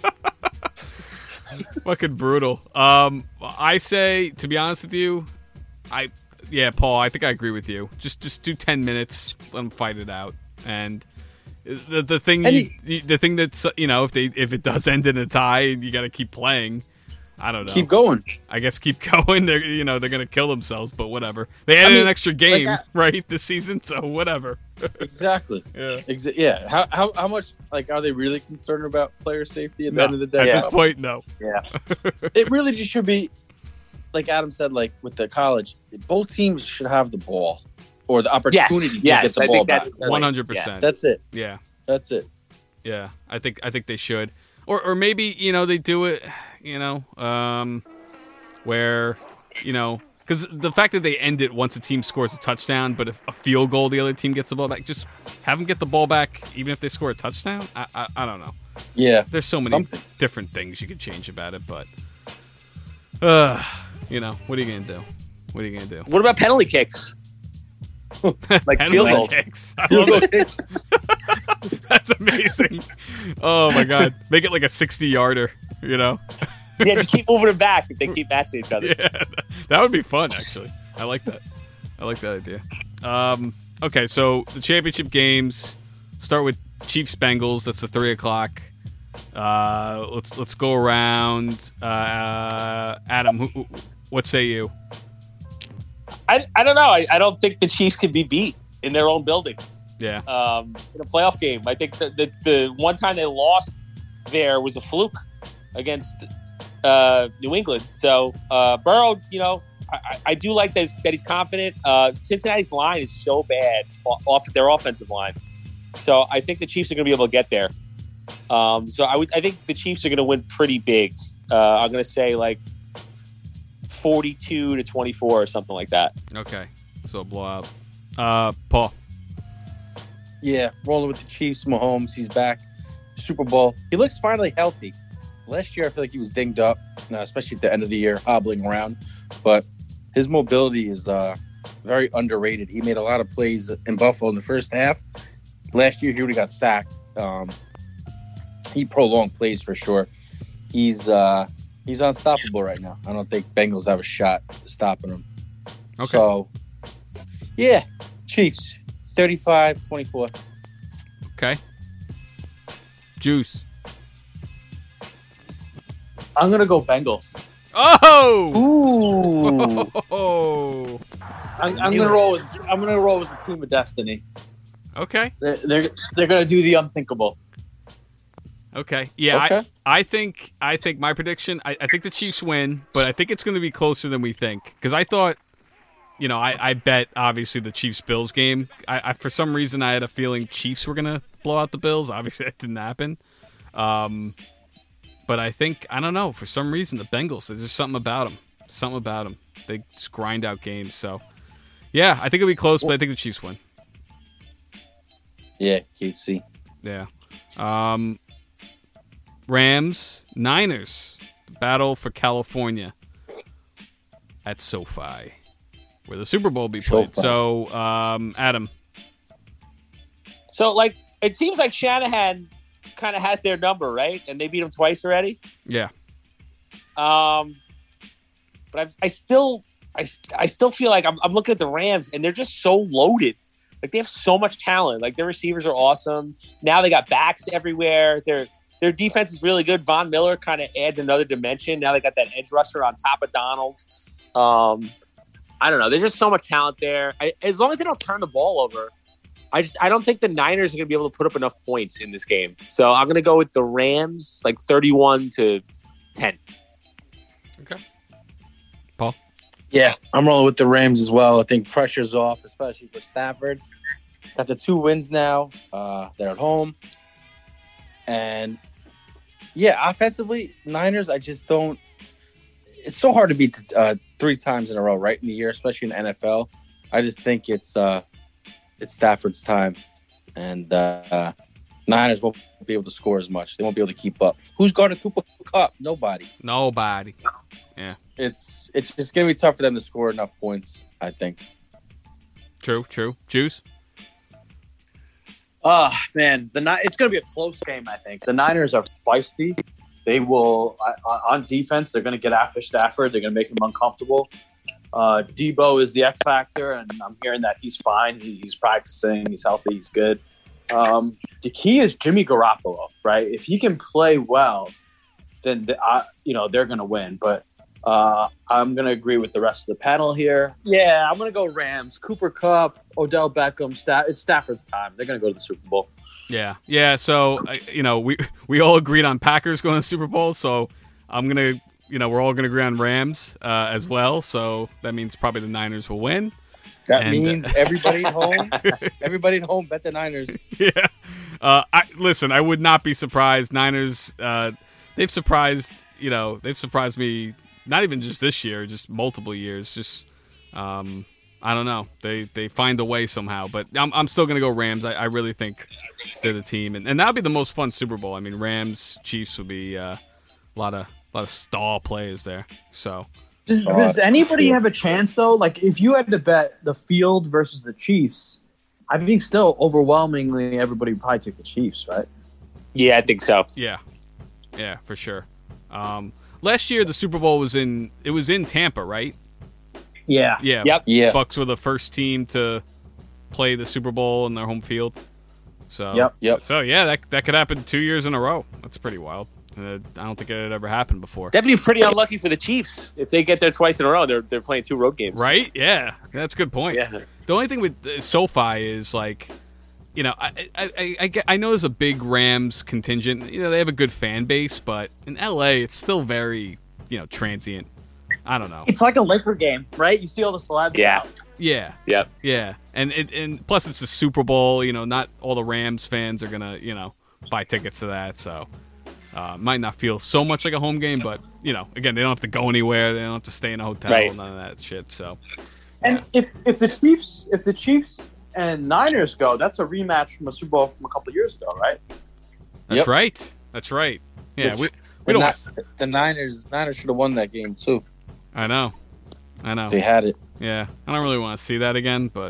Fucking brutal. I say, to be honest with you, Paul, I think I agree with you. Just do 10 minutes, let them fight it out. And the thing that's if it does end in a tie, you got to keep playing. I don't know. Keep going. I guess keep going. They're gonna kill themselves, but whatever. They added an extra game right this season, so whatever. Exactly. Yeah. Yeah. How much are they really concerned about player safety at the end of the day? At this point, no. Yeah. It really just should be like Adam said, like with the college, both teams should have the ball or the opportunity to yes, get the I ball think back. that's 100%. That's it. Yeah. That's it. Yeah, I think they should, or maybe they do it, where because the fact that they end it once a team scores a touchdown, but if a field goal the other team gets the ball back, just have them get the ball back even if they score a touchdown. I don't know. Yeah, There's so many something. different things you could change about it, but what are you gonna do? What are you gonna do? What about penalty kicks? Like Penalty field goals. kicks. I love it. That's amazing. Oh my god, make it like a 60-yarder. Yeah, just keep moving it back if they keep matching each other. Yeah, that would be fun. Actually, I like that. I like that idea. Okay, so the championship games start with Chiefs Bengals. That's the 3:00. Let's go around. Adam, what say you? I don't know. I don't think the Chiefs can be beat in their own building. Yeah. In a playoff game. I think the one time they lost there was a fluke against New England. So Burrow, I do like that he's confident. Cincinnati's line is so bad off their offensive line. So I think the Chiefs are going to be able to get there. So I think the Chiefs are going to win pretty big. I'm going to say like 42-24 or something like that. Okay, so a blowout. Paul. Yeah, rolling with the Chiefs. Mahomes, he's back. Super Bowl. He looks finally healthy. Last year, I feel like he was dinged up, especially at the end of the year, hobbling around. But his mobility is very underrated. He made a lot of plays in Buffalo in the first half. Last year, he would have got sacked. He prolonged plays for sure. He's unstoppable right now. I don't think Bengals have a shot stopping him. Okay. So, yeah, Chiefs, 35-24. Okay. Juice. I'm gonna go Bengals. Oh. Ooh. Oh. I'm gonna roll with the team of destiny. Okay. They're gonna do the unthinkable. Okay. Yeah. Okay. I think my prediction. I think the Chiefs win, but I think it's going to be closer than we think. Because I thought, I bet obviously the Chiefs Bills game. I for some reason I had a feeling Chiefs were going to blow out the Bills. Obviously that didn't happen. But I think I don't know, for some reason the Bengals. There's just something about them. They just grind out games. So yeah, I think it'll be close, but I think the Chiefs win. Yeah, KC. Yeah. Rams, Niners, battle for California at SoFi, where the Super Bowl will be played. SoFi. So, Adam. So, it seems like Shanahan kind of has their number, right? And they beat him twice already. Yeah. But I still feel like I'm looking at the Rams, and they're just so loaded. Like, they have so much talent. Like, their receivers are awesome. Now they got backs everywhere. Their defense is really good. Von Miller kind of adds another dimension. Now they got that edge rusher on top of Donald. I don't know. There's just so much talent there. As long as they don't turn the ball over, I don't think the Niners are going to be able to put up enough points in this game. So I'm going to go with the Rams, 31-10. Okay. Paul? Yeah, I'm rolling with the Rams as well. I think pressure's off, especially for Stafford. Got the 2 wins now. They're at home. And, yeah, offensively, Niners, I just don't – it's so hard to beat 3 times in a row, right, in the year, especially in the NFL. I just think it's Stafford's time. And Niners won't be able to score as much. They won't be able to keep up. Who's guarding Cooper Kupp? Nobody. Yeah. It's just going to be tough for them to score enough points, I think. True. Juice? Oh, man. It's going to be a close game, I think. The Niners are feisty. They will, on defense, they're going to get after Stafford. They're going to make him uncomfortable. Debo is the X factor, and I'm hearing that he's fine. He's practicing. He's healthy. He's good. The key is Jimmy Garoppolo, right? If he can play well, then they're going to win. But I'm going to agree with the rest of the panel here. Yeah, I'm going to go Rams. Cooper Kupp, Odell Beckham. It's Stafford's time. They're going to go to the Super Bowl. Yeah. So we all agreed on Packers going to the Super Bowl. So I'm going to we're all going to agree on Rams as well. So that means probably the Niners will win. That means everybody at home, bet the Niners. Yeah. Listen, I would not be surprised. Niners, they've surprised me. Not even just this year, just multiple years. Just, I don't know. They find a way somehow. But I'm still going to go Rams. I really think they're the team, and that'll be the most fun Super Bowl. I mean, Rams Chiefs would be a lot of star players there. So. Does anybody have a chance though? Like, if you had to bet the field versus the Chiefs, I think still overwhelmingly everybody would probably take the Chiefs, right? Yeah, I think so. Yeah, for sure. Last year the Super Bowl was in Tampa, right? Yeah. Yeah. Yep. Yeah. Bucks were the first team to play the Super Bowl in their home field. So Yep. So yeah, that could happen 2 years in a row. That's pretty wild. I don't think it had ever happened before. That'd be pretty unlucky for the Chiefs if they get there twice in a row. They're playing 2 road games, Right? Yeah, that's a good point. Yeah. The only thing with SoFi is like, I know there's a big Rams contingent. They have a good fan base, but in LA, it's still very, transient. I don't know. It's like a Laker game, right? You see all the celebs. Yeah. out. Yeah, Yep. yeah, and plus it's the Super Bowl. Not all the Rams fans are gonna, buy tickets to that, so. Might not feel so much like a home game, but again, they don't have to go anywhere. They don't have to stay in a hotel. Right. None of that shit. So, And if the Chiefs and Niners go, that's a rematch from a Super Bowl from a couple of years ago, right? that's Yep. right. That's right. Yeah, we The don't. the Niners should have won that game too. I know. They had it. Yeah, I don't really want to see that again, but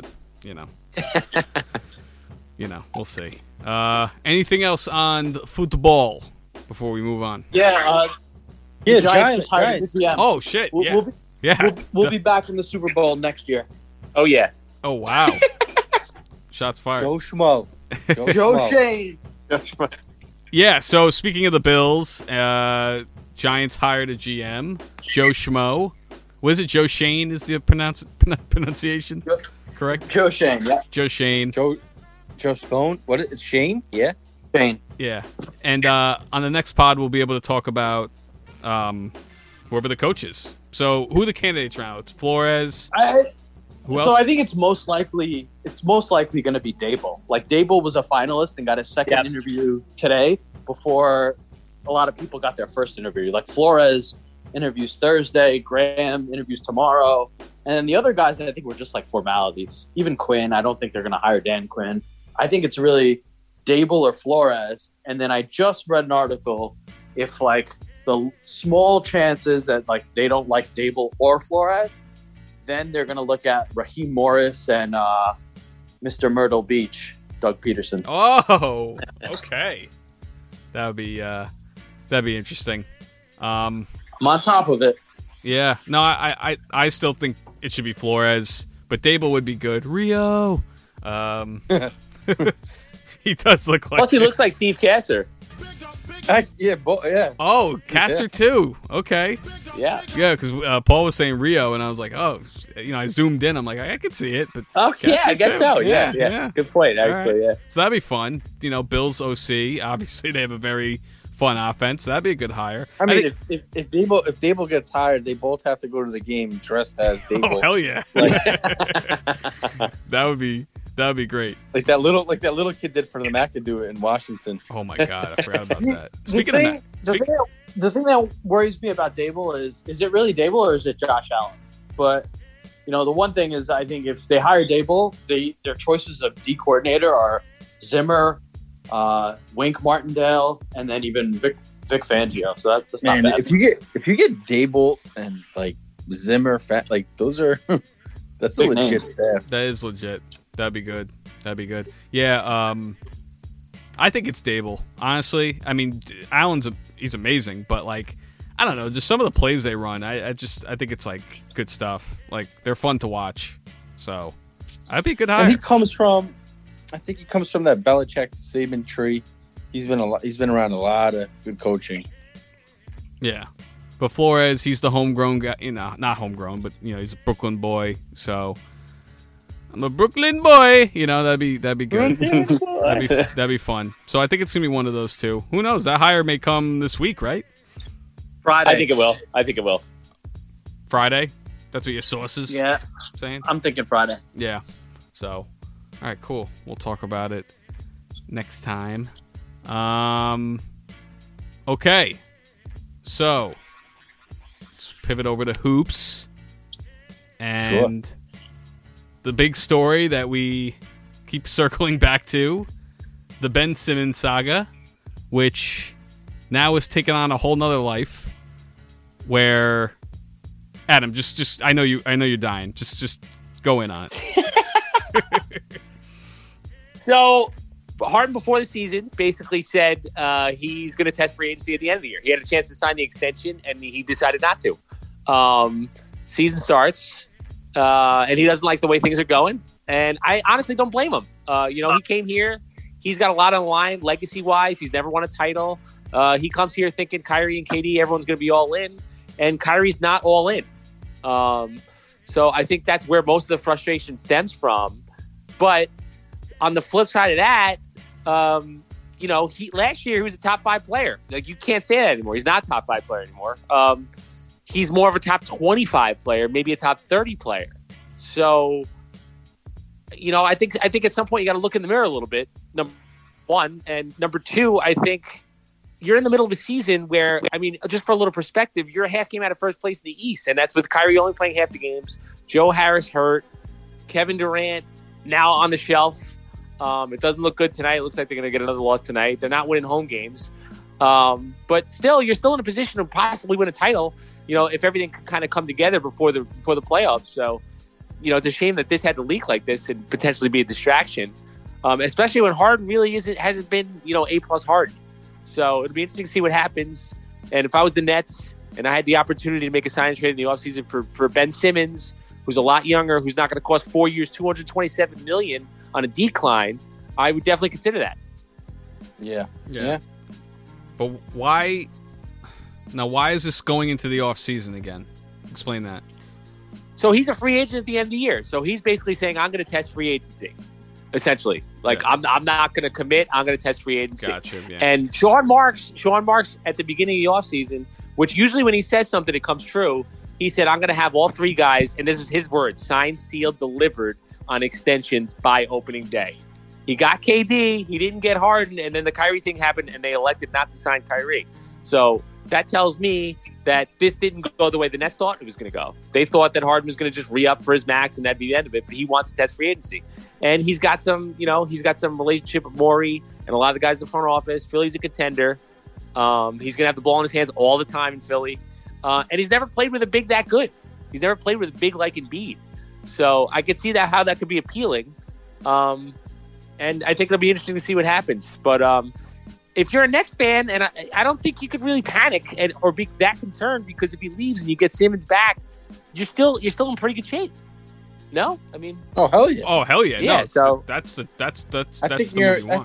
we'll see. Anything else on the football before we move on? Yeah. Yeah, Giants just hired Giants. a GM. Oh shit! We'll- Yeah, we'll be- yeah. We'll be back in the Super Bowl next year. Oh yeah. Oh wow! Shots fired. Joe Schmo. Joe Schmo. Shane. Yeah. So speaking of the Bills, Giants hired a GM, Joe Schmo. Was it Joe Shane? Is the pronunciation correct? Joe Shane. Yeah. Joe Shane. Joe Scone. What is it? Shane? Yeah. Shane. Yeah. And on the next pod, we'll be able to talk about whoever the coach is. So who are the candidates now? It's Flores. Who else? So I think it's most likely going to be Dable. Like, Dable was a finalist and got his second interview today before a lot of people got their first interview. Like, Flores interviews Thursday, Graham interviews tomorrow, and then the other guys I think were just like formalities. Even Quinn, I don't think they're going to hire Dan Quinn. I think it's really Dable or Flores. And then I just read an article, if like the small chances that like they don't like Dable or Flores, then they're going to look at Raheem Morris and Mr. Myrtle Beach, Doug Peterson. Oh, okay. That'd be interesting. I'm on top of it. Yeah. No, I still think it should be Flores, but Dable would be good. Rio. He does look like. Plus, he looks like Steve Kasser. Yeah. Oh, Casser too. Okay. Yeah. Yeah, because Paul was saying Rio, and I was like, oh, I zoomed in. I'm like, I could see it, but Oh, yeah, I guess too. so. Yeah. Good point, actually. Yeah. So that'd be fun. Bills OC. Obviously, they have a very fun offense. That'd be a good hire. I mean, think- if Dable gets hired, they both have to go to the game dressed as Dable. oh hell yeah, that would be great. like that little kid did for the McAdoo in Washington. Oh my god, I forgot about that. The Speaking thing, of the thing that worries me about Dable is it really Dable or is it Josh Allen? But the one thing is, I think if they hire Dable, their choices of D coordinator are Zimmer, Wink Martindale, and then even Vic Fangio. So that's not Man, bad. if you get Dable and like Zimmer, like those are that's a Big legit names. staff. that is legit. That'd be good. Yeah. I think it's Dable. Honestly, I mean, Allen's he's amazing, but like, I don't know, just some of the plays they run. I think it's like good stuff. Like they're fun to watch. So that'd be a good hire. And I think he comes from that Belichick Saban tree. He's been around a lot of good coaching. Yeah. But Flores, he's the homegrown guy. Not homegrown, but he's a Brooklyn boy. So I'm a Brooklyn boy. That'd be good. that'd be fun. So I think it's gonna be one of those two. Who knows? That hire may come this week, right? Friday. I think it will. I think it will. Friday. That's what your sources Yeah, saying. I'm thinking Friday. Yeah. So, all right, cool. We'll talk about it next time. Okay. So, let's pivot over to hoops. And the big story that we keep circling back to, the Ben Simmons saga, which now has taken on a whole nother life where Adam, just I know you're dying. Just go in on it. So Harden before the season basically said he's going to test free agency at the end of the year. He had a chance to sign the extension, and he decided not to. Season starts, and he doesn't like the way things are going. And I honestly don't blame him. He came here. He's got a lot on the line legacy-wise. He's never won a title. He comes here thinking Kyrie and KD, everyone's going to be all in. And Kyrie's not all in. So I think that's where most of the frustration stems from. But on the flip side of that, last year he was a top 5 player. Like, you can't say that anymore. He's not a top 5 player anymore. He's more of a top 25 player, maybe a top 30 player. So, I think at some point you got to look in the mirror a little bit. Number one, and number two, I think you're in the middle of a season where, just for a little perspective, you're a half game out of first place in the East, and that's with Kyrie only playing half the games. Joe Harris hurt, Kevin Durant now on the shelf. It doesn't look good tonight. It looks like they're going to get another loss tonight. They're not winning home games. But still, you're still in a position to possibly win a title, if everything can kind of come together before the playoffs. So, it's a shame that this had to leak like this and potentially be a distraction, especially when Harden really hasn't been, A+ Harden. So it'll be interesting to see what happens. And if I was the Nets and I had the opportunity to make a sign and trade in the offseason for Ben Simmons, who's a lot younger, who's not going to cost 4 years, $227 million on a decline, I would definitely consider that. Yeah. But why? Now, why is this going into the offseason again? Explain that. So he's a free agent at the end of the year. So he's basically saying, I'm going to test free agency, essentially. Like, yeah. I'm not going to commit. I'm going to test free agency. Gotcha. Yeah. And Sean Marks at the beginning of the offseason, which usually when he says something, it comes true. He said, I'm going to have all 3 guys, and this is his words, signed, sealed, delivered on extensions by opening day. He got KD. He didn't get Harden. And then the Kyrie thing happened, and they elected not to sign Kyrie. So that tells me that this didn't go the way the Nets thought it was going to go. They thought that Harden was going to just re-up for his max and that'd be the end of it, but he wants to test free agency. And he's got some relationship with Morey and a lot of the guys in the front office. Philly's a contender. He's going to have the ball in his hands all the time in Philly. And he's never played with a big that good. He's never played with a big like Embiid. So I could see how that could be appealing. And I think it'll be interesting to see what happens. But if you're a Nets fan, and I don't think you could really panic or be that concerned, because if he leaves and you get Simmons back, you're still in pretty good shape. No, oh hell yeah, yeah. No, so that's I think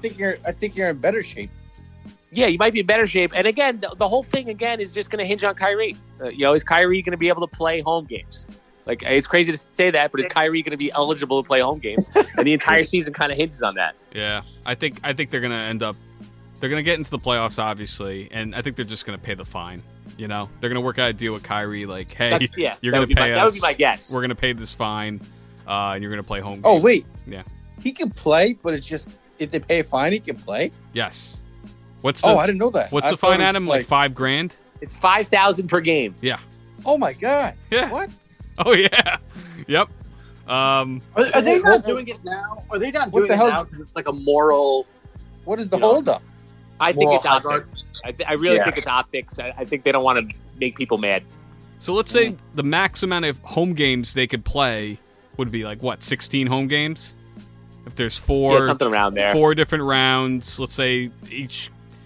you're in better shape. Yeah, you might be in better shape. And again, the whole thing again is just going to hinge on Kyrie. Is Kyrie going to be able to play home games? Like, it's crazy to say that, but is Kyrie going to be eligible to play home games? And the entire season kind of hinges on that. Yeah, I think they're going to end up. They're going to get into the playoffs, obviously, and I think they're just going to pay the fine. They're going to work out a deal with Kyrie, like, hey, you're going to pay us. That would be my guess. We're going to pay this fine, and you're going to play home games. Oh, wait. Yeah. He can play, but it's just, if they pay a fine, he can play? Yes. I didn't know that. What's the fine, Adam? Like $5,000? It's $5,000 per game. Yeah. Oh, my God. Yeah. What? Oh, yeah. Yep. Are they not doing it now? Are they not doing it now because it's like a moral... What is the holdup? I think it's optics. I really think it's optics. I think they don't want to make people mad. So let's say the max amount of home games they could play would be like, what, 16 home games? If there's something around there. 4 different rounds, let's say each,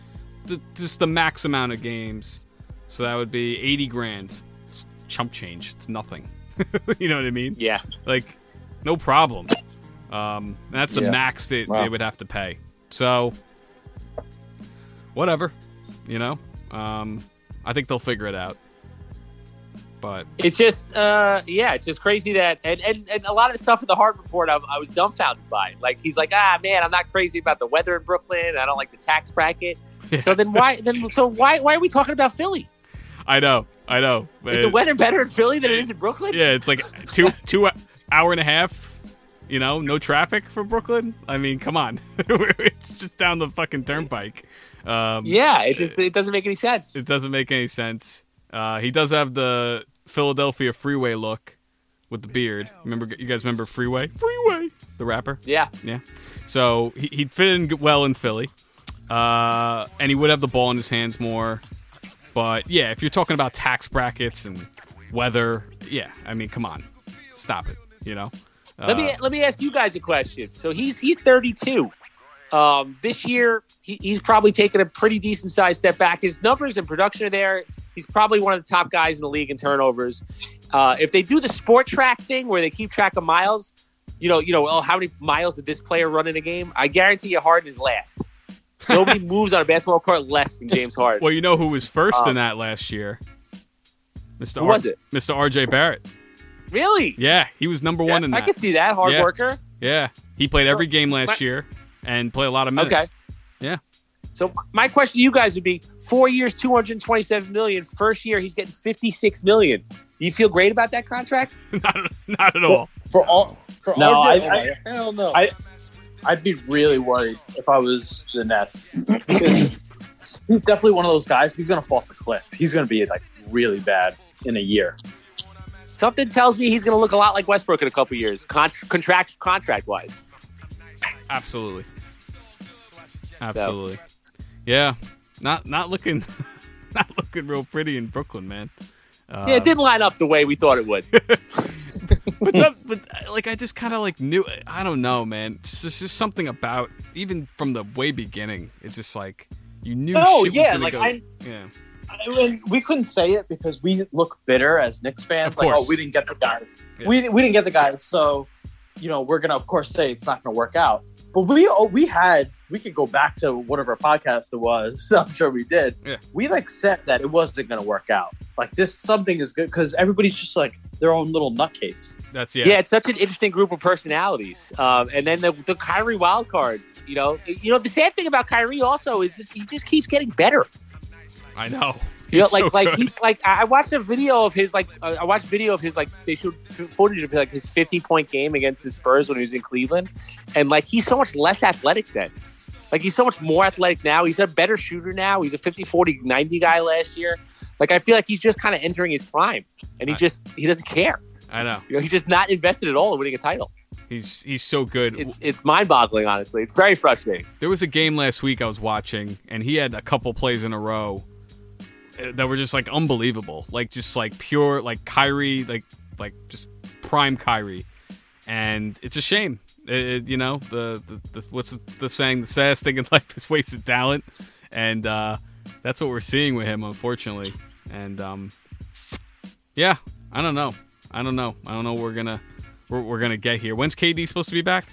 just the max amount of games. So that would be $80,000. It's chump change. It's nothing. You know what I mean? Yeah. Like, no problem. That's the max they would have to pay. So, whatever, I think they'll figure it out. But it's just, it's just crazy that, and a lot of the stuff in the Harden report, I was dumbfounded by. Like, he's like, man, I'm not crazy about the weather in Brooklyn. I don't like the tax bracket. Yeah. So then why are we talking about Philly? I know. Is the weather better in Philly than it is in Brooklyn? Yeah, it's like two hour and a half. No traffic for Brooklyn. I mean, come on, it's just down the fucking turnpike. It doesn't make any sense. It doesn't make any sense. He does have the Philadelphia freeway look with the beard. You guys remember Freeway, the rapper? Yeah. So he'd fit in well in Philly, and he would have the ball in his hands more. But yeah, if you're talking about tax brackets and weather, yeah, I mean, come on, stop it. Let me ask you guys a question. So he's 32. This year he's probably taken a pretty decent sized step back. His numbers and production are there. He's probably one of the top guys in the league in turnovers. If they do the sport track thing where they keep track of miles, how many miles did this player run in a game? I guarantee you Harden is last. Nobody moves on a basketball court less than James Harden. Well, you know who was first in that last year? Who was it? Mr. R.J. Barrett. Really? Yeah, he was number one in that. I could see that. Hard worker. Yeah. He played every game last year and played a lot of minutes. Okay. Yeah. So my question to you guys would be, 4 years, $227 million. First year, he's getting $56 million. Do you feel great about that contract? Not at all. For No, RJ, hell no. I'd be really worried if I was the Nets because he's definitely one of those guys. He's going to fall off the cliff. He's going to be like really bad in a year. Something tells me he's going to look a lot like Westbrook in a couple years, contract-wise. Absolutely. Yeah, not looking real pretty in Brooklyn, man. It didn't line up the way we thought it would. But I just kind of knew. I don't know, man. It's just something about even from the way beginning. It's just like you knew. Shit was gonna go. And we couldn't say it because we look bitter as Knicks fans. Of course. We didn't get the guys. Yeah. We didn't get the guys. So, we're going to, of course, say it's not going to work out. But we could go back to whatever podcast it was. I'm sure we did. Yeah. We said that it wasn't going to work out. Something is good because everybody's just their own little nutcase. That's Yeah, it's such an interesting group of personalities. And then the Kyrie wild card. The sad thing about Kyrie also is he just keeps getting better. I know. He's I watched a video of his they showed footage of his 50-point game against the Spurs when he was in Cleveland, and he's so much less athletic then. He's so much more athletic now. He's a better shooter now. He's a 50, 40, 90 guy last year. I feel like he's just kind of entering his prime, and he doesn't care. I know. He's just not invested at all in winning a title. He's so good. It's mind-boggling, honestly. It's very frustrating. There was a game last week I was watching, and he had a couple plays in a row that were just unbelievable, just pure Kyrie, just prime Kyrie, and it's a shame. The what's the saying? The saddest thing in life is wasted talent, and that's what we're seeing with him, unfortunately. And yeah, I don't know. I don't know what we're gonna get here. When's KD supposed to be back?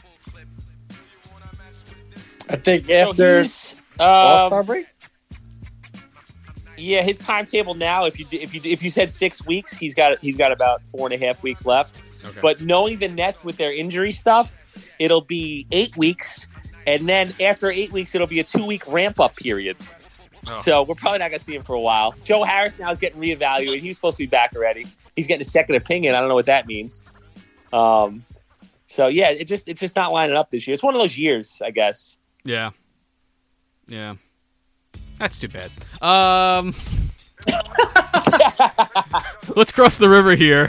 I think after All-Star break. Yeah, his timetable now. If you said 6 weeks, he's got about 4.5 weeks left. Okay. But knowing the Nets with their injury stuff, it'll be 8 weeks, and then after 8 weeks, it'll be a 2-week ramp up period. Oh. So we're probably not gonna see him for a while. Joe Harris now is getting reevaluated. He was supposed to be back already. He's getting a second opinion. I don't know what that means. So yeah, it's just not lining up this year. It's one of those years, I guess. Yeah. That's too bad. Let's cross the river here.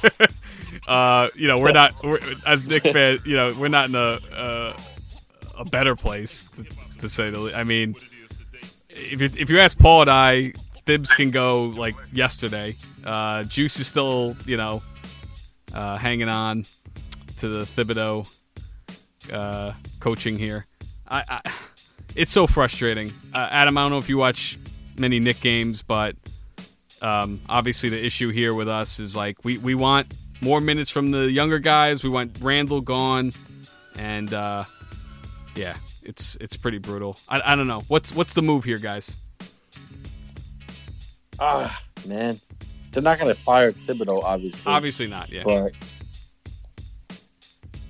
We're as Knick fans, we're not in a better place to say the least. I mean, if you ask Paul and I, Thibs can go yesterday. Juice is still, hanging on to the Thibodeau coaching here. It's so frustrating. Adam, I don't know if you watch many Knick games, but obviously the issue here with us is we want more minutes from the younger guys. We want Randall gone, and it's pretty brutal. I don't know. What's the move here, guys? Man, they're not going to fire Thibodeau, obviously. Obviously not. Yeah. But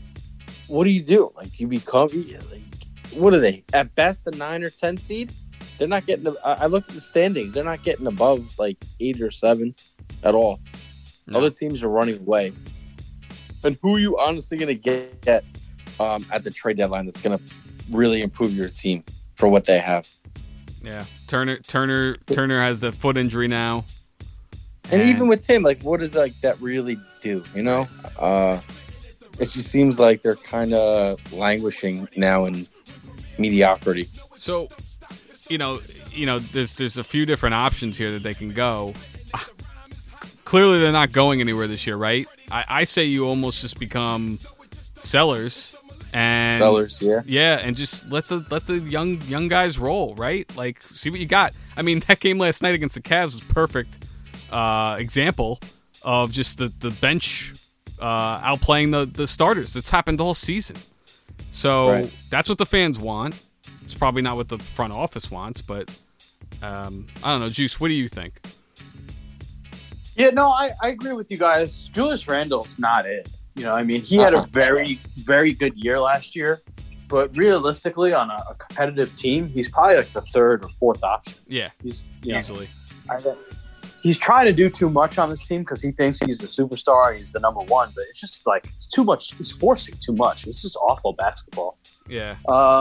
what do you do? Do you become? What are they? At best, a 9 or 10 seed. they're not getting. I looked at the standings; they're not getting above like 8 or 7 at all. No. Other teams are running away. And who are you honestly going to get at the trade deadline that's going to really improve your team for what they have? Yeah, Turner has a foot injury now, and even with him, like, what does like that really do? You know, it just seems like they're kind of languishing now in mediocrity. So, there's a few different options here that they can go. Clearly, they're not going anywhere this year, right? I say you almost just become sellers. And yeah, and just let the young guys roll, right? Like, see what you got. I mean, that game last night against the Cavs was perfect example of just the bench outplaying the starters. It's happened all season, so that's what the fans want. It's probably not what the front office wants, but I don't know, Juice. What do you think? Yeah, no, I agree with you guys. Julius Randle's not it. You know, I mean, he had a very, very good year last year, but realistically, on a competitive team, he's probably like the third or fourth option. Yeah, easily. He's trying to do too much on this team because he thinks he's the superstar, he's the number one, but it's just like it's too much. He's forcing too much. It's just awful basketball. Yeah.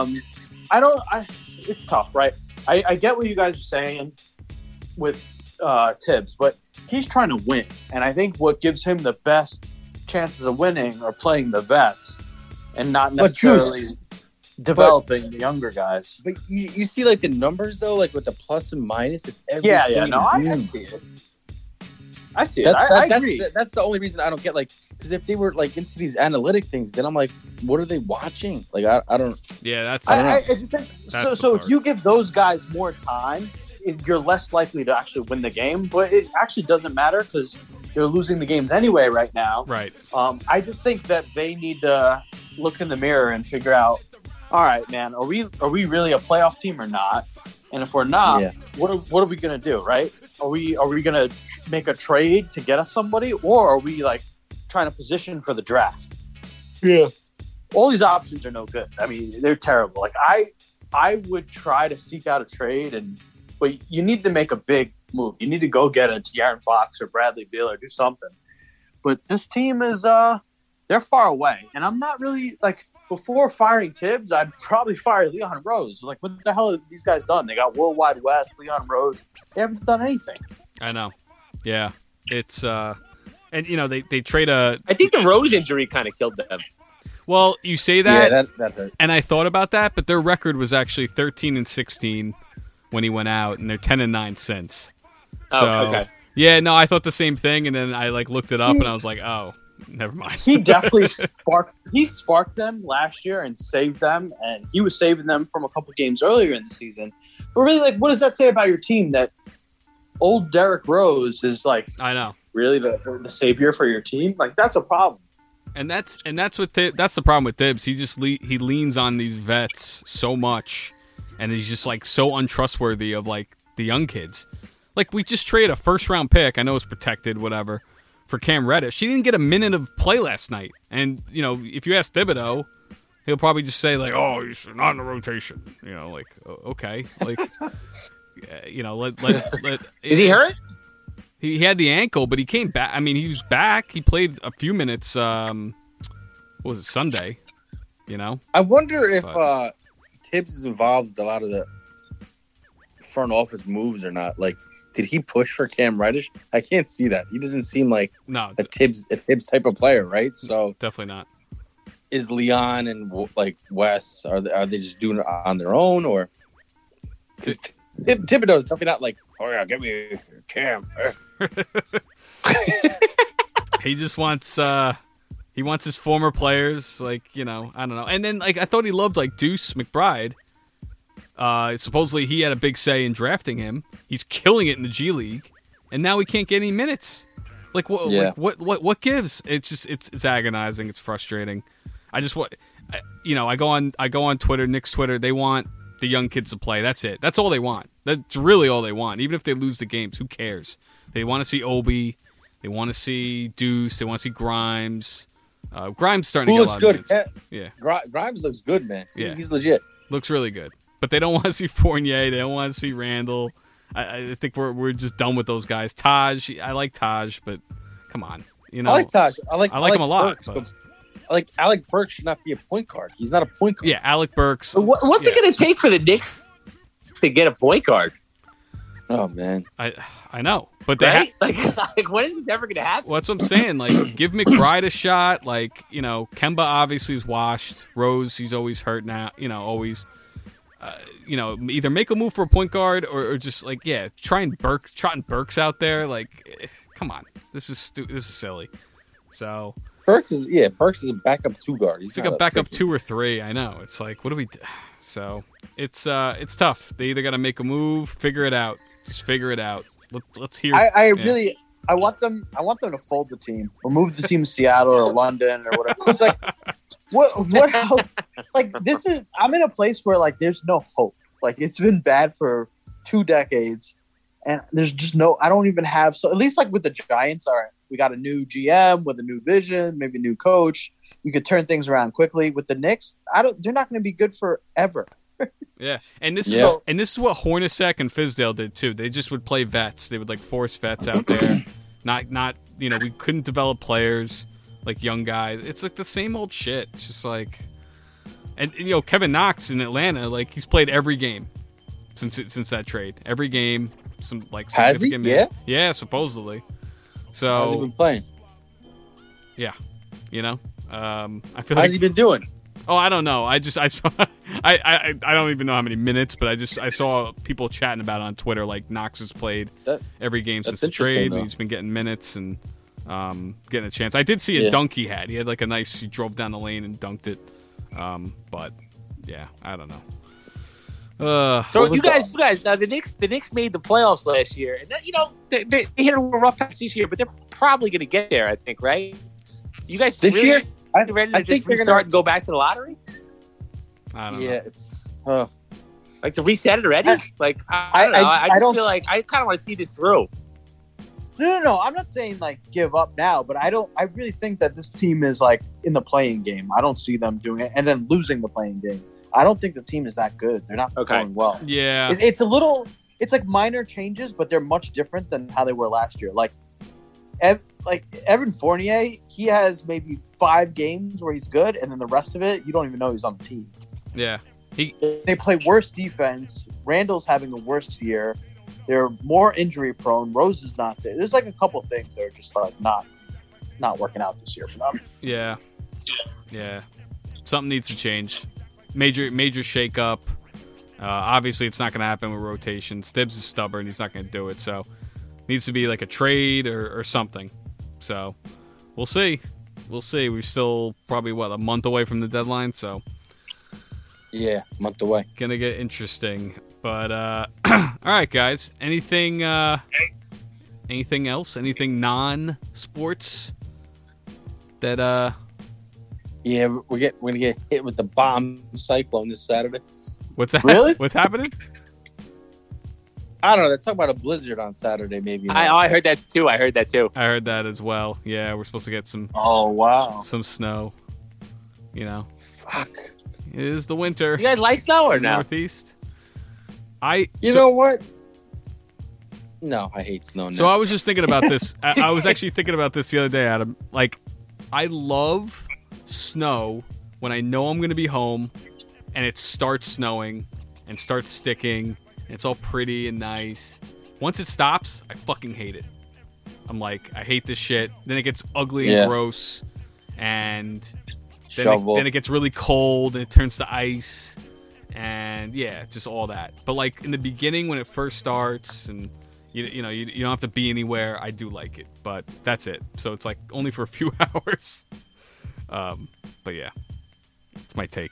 It's tough, right? I get what you guys are saying with Tibbs, but he's trying to win, and I think what gives him the best chances of winning are playing the vets and not necessarily developing the younger guys. But you see, like, the numbers, though, like, with the plus and minus, it's every I see it. I see it. I agree. That's the only reason I don't get, like, because if they were, like, into these analytic things, then I'm like, what are they watching? Like, I don't. Yeah, that's. I think, so if you give those guys more time, you're less likely to actually win the game. But it actually doesn't matter because they're losing the games anyway right now. Right. I just think that they need to look in the mirror and figure out, all right, man, are we really a playoff team or not? And if we're not, what are we gonna do, right? Are we gonna make a trade to get us somebody, or are we like trying to position for the draft? Yeah. All these options are no good. I mean, they're terrible. Like I would try to seek out a trade, but you need to make a big move. You need to go get a De'Aaron Fox or Bradley Beal or do something. But this team is they're far away, and I'm not really like. Before firing Tibbs, I'd probably fire Leon Rose. Like, what the hell have these guys done? They got Worldwide West, Leon Rose. They haven't done anything. I know. Yeah. It's and they trade a. I think the Rose injury kind of killed them. Well, you say that, yeah, that hurt. And I thought about that, but their record was actually 13-16 when he went out, and they're 10-9 since. So, okay. Yeah, no, I thought the same thing, and then I looked it up, and I was like, oh. Never mind. He definitely sparked them last year and saved them, and he was saving them from a couple games earlier in the season. But really, what does that say about your team that old Derrick Rose is I know, really the savior for your team? Like, that's a problem. And that's that's the problem with Tibbs. He leans on these vets so much, and he's just so untrustworthy of the young kids. Like, we just traded a first round pick. I know it's protected, whatever. For Cam Reddish. She didn't get a minute of play last night. And, if you ask Thibodeau, he'll probably just say, oh, he's not in the rotation. Okay. Let Is he hurt? He had the ankle, but he came back. I mean, he was back. He played a few minutes, what was it, Sunday? I wonder if Tibbs is involved with a lot of the front office moves or not. Did he push for Cam Reddish? I can't see that. He doesn't seem like a Tibbs type of player, right? So definitely not. Is Leon and Wes are they just doing it on their own, or because Thibodeau is definitely not oh yeah, get me Cam. He just wants his former players, I don't know. And then I thought he loved Deuce McBride. Supposedly he had a big say in drafting him. He's killing it in the G League, and now he can't get any minutes. What gives? It's just it's agonizing. It's frustrating. I go on Twitter, Knicks Twitter. They want the young kids to play. That's it. That's all they want. That's really all they want. Even if they lose the games, who cares? They want to see Obi. They want to see Deuce. They want to see Grimes. Grimes starting to get a lot of minutes. Yeah, Grimes looks good, man. Yeah, he's legit. Looks really good. but they don't want to see Fournier. They don't want to see Randall. I think we're just done with those guys. Taj, I like Taj, but come on, I like Taj. I like him a lot. Burks, but like Alec Burks should not be a point guard. He's not a point guard. Yeah, Alec Burks. So what's it going to take for the Knicks to get a point guard? Oh man, I know, but they Right? Like when is this ever going to happen? well, that's what I'm saying. Like, give McBride a shot. Like, Kemba obviously is washed. Rose, he's always hurt now. Always. Either make a move for a point guard or just trotting Burks out there. Like, come on, this is silly. So Burks is a backup 2 guard. He's it's like a backup 2 or 3. I know. It's like, what do we do? So it's tough. They either got to make a move, figure it out. Just figure it out. Let's hear. I want them to fold the team or move the team to Seattle or London or whatever. It's like, what else? Like, I'm in a place where like there's no hope. Like, it's been bad for 2 decades, and there's just I don't even have. So at least like with the Giants, all right, we got a new GM with a new vision, maybe a new coach. You could turn things around quickly. With the Knicks, they're not going to be good forever. Yeah, and this is what Hornacek and Fizdale did too. They just would play vets. They would like force vets out there. Not we couldn't develop players like young guys. It's like the same old shit. It's just like, and Kevin Knox in Atlanta, like he's played every game since that trade. Every game, some like has he? Yeah, supposedly. So how's he been playing? Yeah, I feel how's like he been doing? Oh, I don't know. I saw. I don't even know how many minutes, but I saw people chatting about it on Twitter. Like Knox has played every game since the trade. Though. He's been getting minutes and getting a chance. I did see a dunk he had. He had like he drove down the lane and dunked it. But yeah, I don't know. So you guys, the Knicks made the playoffs last year, and they hit a rough patch this year, but they're probably going to get there. I think, right? You guys this really year. ready to I think they're start and go back to the lottery? I don't know. Yeah, it's like to reset it already. Like I don't know. I just feel like I kind of want to see this through. No. I'm not saying like give up now, but I really think that this team is like in the playing game. I don't see them doing it and then losing the playing game. I don't think the team is that good. They're not performing well. Yeah, it's like minor changes, but they're much different than how they were last year. Like Evan Fournier, he has maybe 5 games where he's good, and then the rest of it, you don't even know he's on the team. Yeah, they play worse defense. Randall's having a worse year. They're more injury prone. Rose is not there. There's like a couple of things that are just like not working out this year for them. Yeah. Something needs to change. Major shake up. Obviously, it's not going to happen with rotations. Thibs is stubborn. He's not going to do it. So, needs to be like a trade or something. So, we'll see. We're still probably, a month away from the deadline. So, yeah, a month away. Going to get interesting. But, all right, guys. Anything else? Anything non-sports that... Yeah, we're gonna get hit with the bomb cyclone this Saturday. What's that? Really? What's happening? I don't know. They're talking about a blizzard on Saturday, maybe. I heard that too. I heard that as well. Yeah, we're supposed to get some. Oh wow! Some snow. Fuck. It is the winter. You guys like snow or no? Northeast. You know what? No, I hate snow now. So I was just thinking about this. I was actually thinking about this the other day, Adam. Like, I love snow when I know I'm going to be home and it starts snowing and starts sticking and it's all pretty and nice. Once it stops, I fucking hate it. I'm like, I hate this shit. Then it gets ugly and gross, and then it gets really cold and it turns to ice, and just all that. But like in the beginning when it first starts and you don't have to be anywhere, I do like it. But that's it. So it's like only for a few hours. But yeah, it's my take.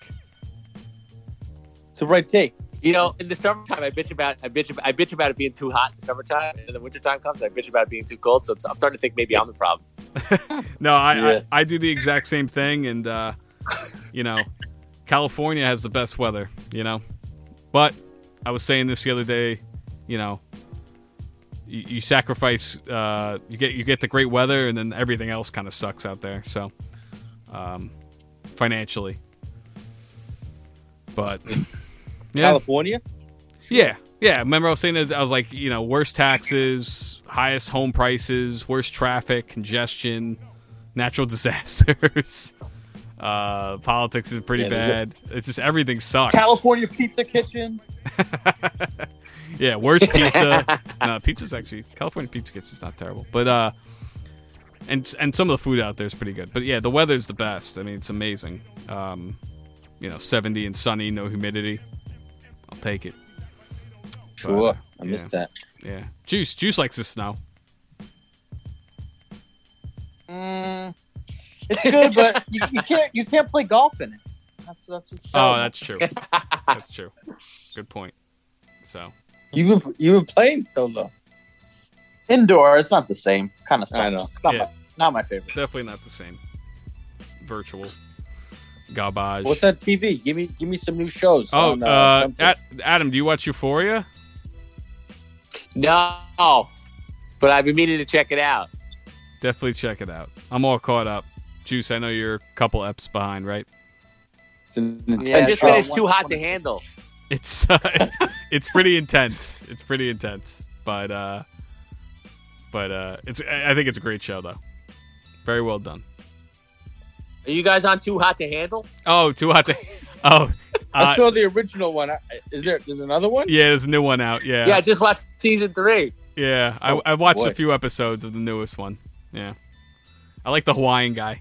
It's the right take. In the summertime, I bitch about it being too hot in the summertime, and then the wintertime comes, I bitch about it being too cold. So I'm starting to think maybe I'm the problem. No, I do the exact same thing, and California has the best weather. But I was saying this the other day. You sacrifice. You get the great weather, and then everything else kind of sucks out there. So. Financially, but Yeah. California? Yeah. Yeah. Remember I was saying that I was like, worst taxes, highest home prices, worst traffic, congestion, natural disasters. Politics is pretty bad. It's just everything sucks. California Pizza Kitchen. Yeah, worst pizza. No, California Pizza Kitchen's not terrible. But and some of the food out there is pretty good. But yeah, the weather's the best. I mean, it's amazing. 70 and sunny, no humidity. I'll take it. Sure. But, I missed that. Yeah. Juice likes the snow. It's good, but you can't play golf in it. That's what's Oh, that's true. That's true. Good point. So You've been playing still though. indoor. It's not the same. Kind of sucks. I know. It's not my favorite. definitely not the same. Virtual garbage. What's that TV? Give me some new shows. Oh, on, something. Adam, do you watch Euphoria? No, but I've been meaning to check it out. Definitely check it out. I'm all caught up. Juice, I know you're a couple eps behind, right? It's an I intense just show. finished Too Hot to Handle. It's it's pretty intense. It's pretty intense, but it's. I think it's a great show though. Very well done. Are you guys on Too Hot to Handle? Oh, Too Hot to. Oh, I saw the original one. There's another one? yeah. There's a new one out. Yeah, Yeah, I just watched season 3. yeah. Oh, I watched boy. a few episodes of the newest one. Yeah, I like the Hawaiian guy.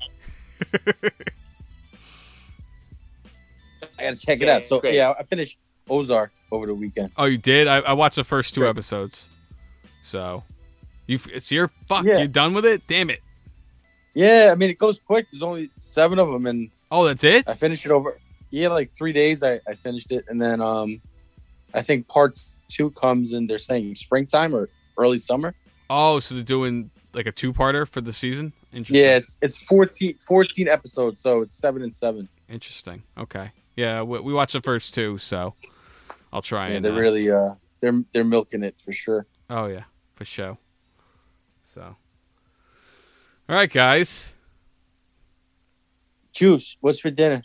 I gotta check it Yeah, out. So great. yeah, I finished Ozark over the weekend. Oh, you did? I watched the first 2 Sure. episodes. So, you're Yeah. you done with it? Damn it! Yeah, I mean it goes quick. There's only 7 of them, and Oh, that's it? I finished it over. Yeah, like 3 days. I finished it, and then I think part 2 comes in. They're saying springtime or early summer. Oh, so they're doing like a 2-parter for the season? Interesting. Yeah, it's 14 episodes, so it's 7 and 7. Interesting. Okay. Yeah, we watched the first 2, so I'll try Yeah, and. they're really they're milking it for sure. Oh yeah, for sure. So, all right, guys. Juice, what's for dinner?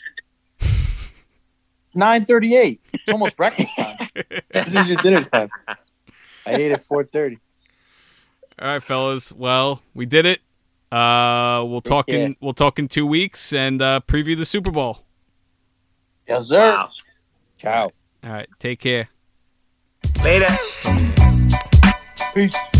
9:38. It's almost breakfast time. This is your dinner time. I ate at 4:30. All right, fellas. Well, we did it. We'll talk care. We'll talk in 2 weeks and preview the Super Bowl. Yes, sir. Wow. Ciao. All right, take care. Later. Peace.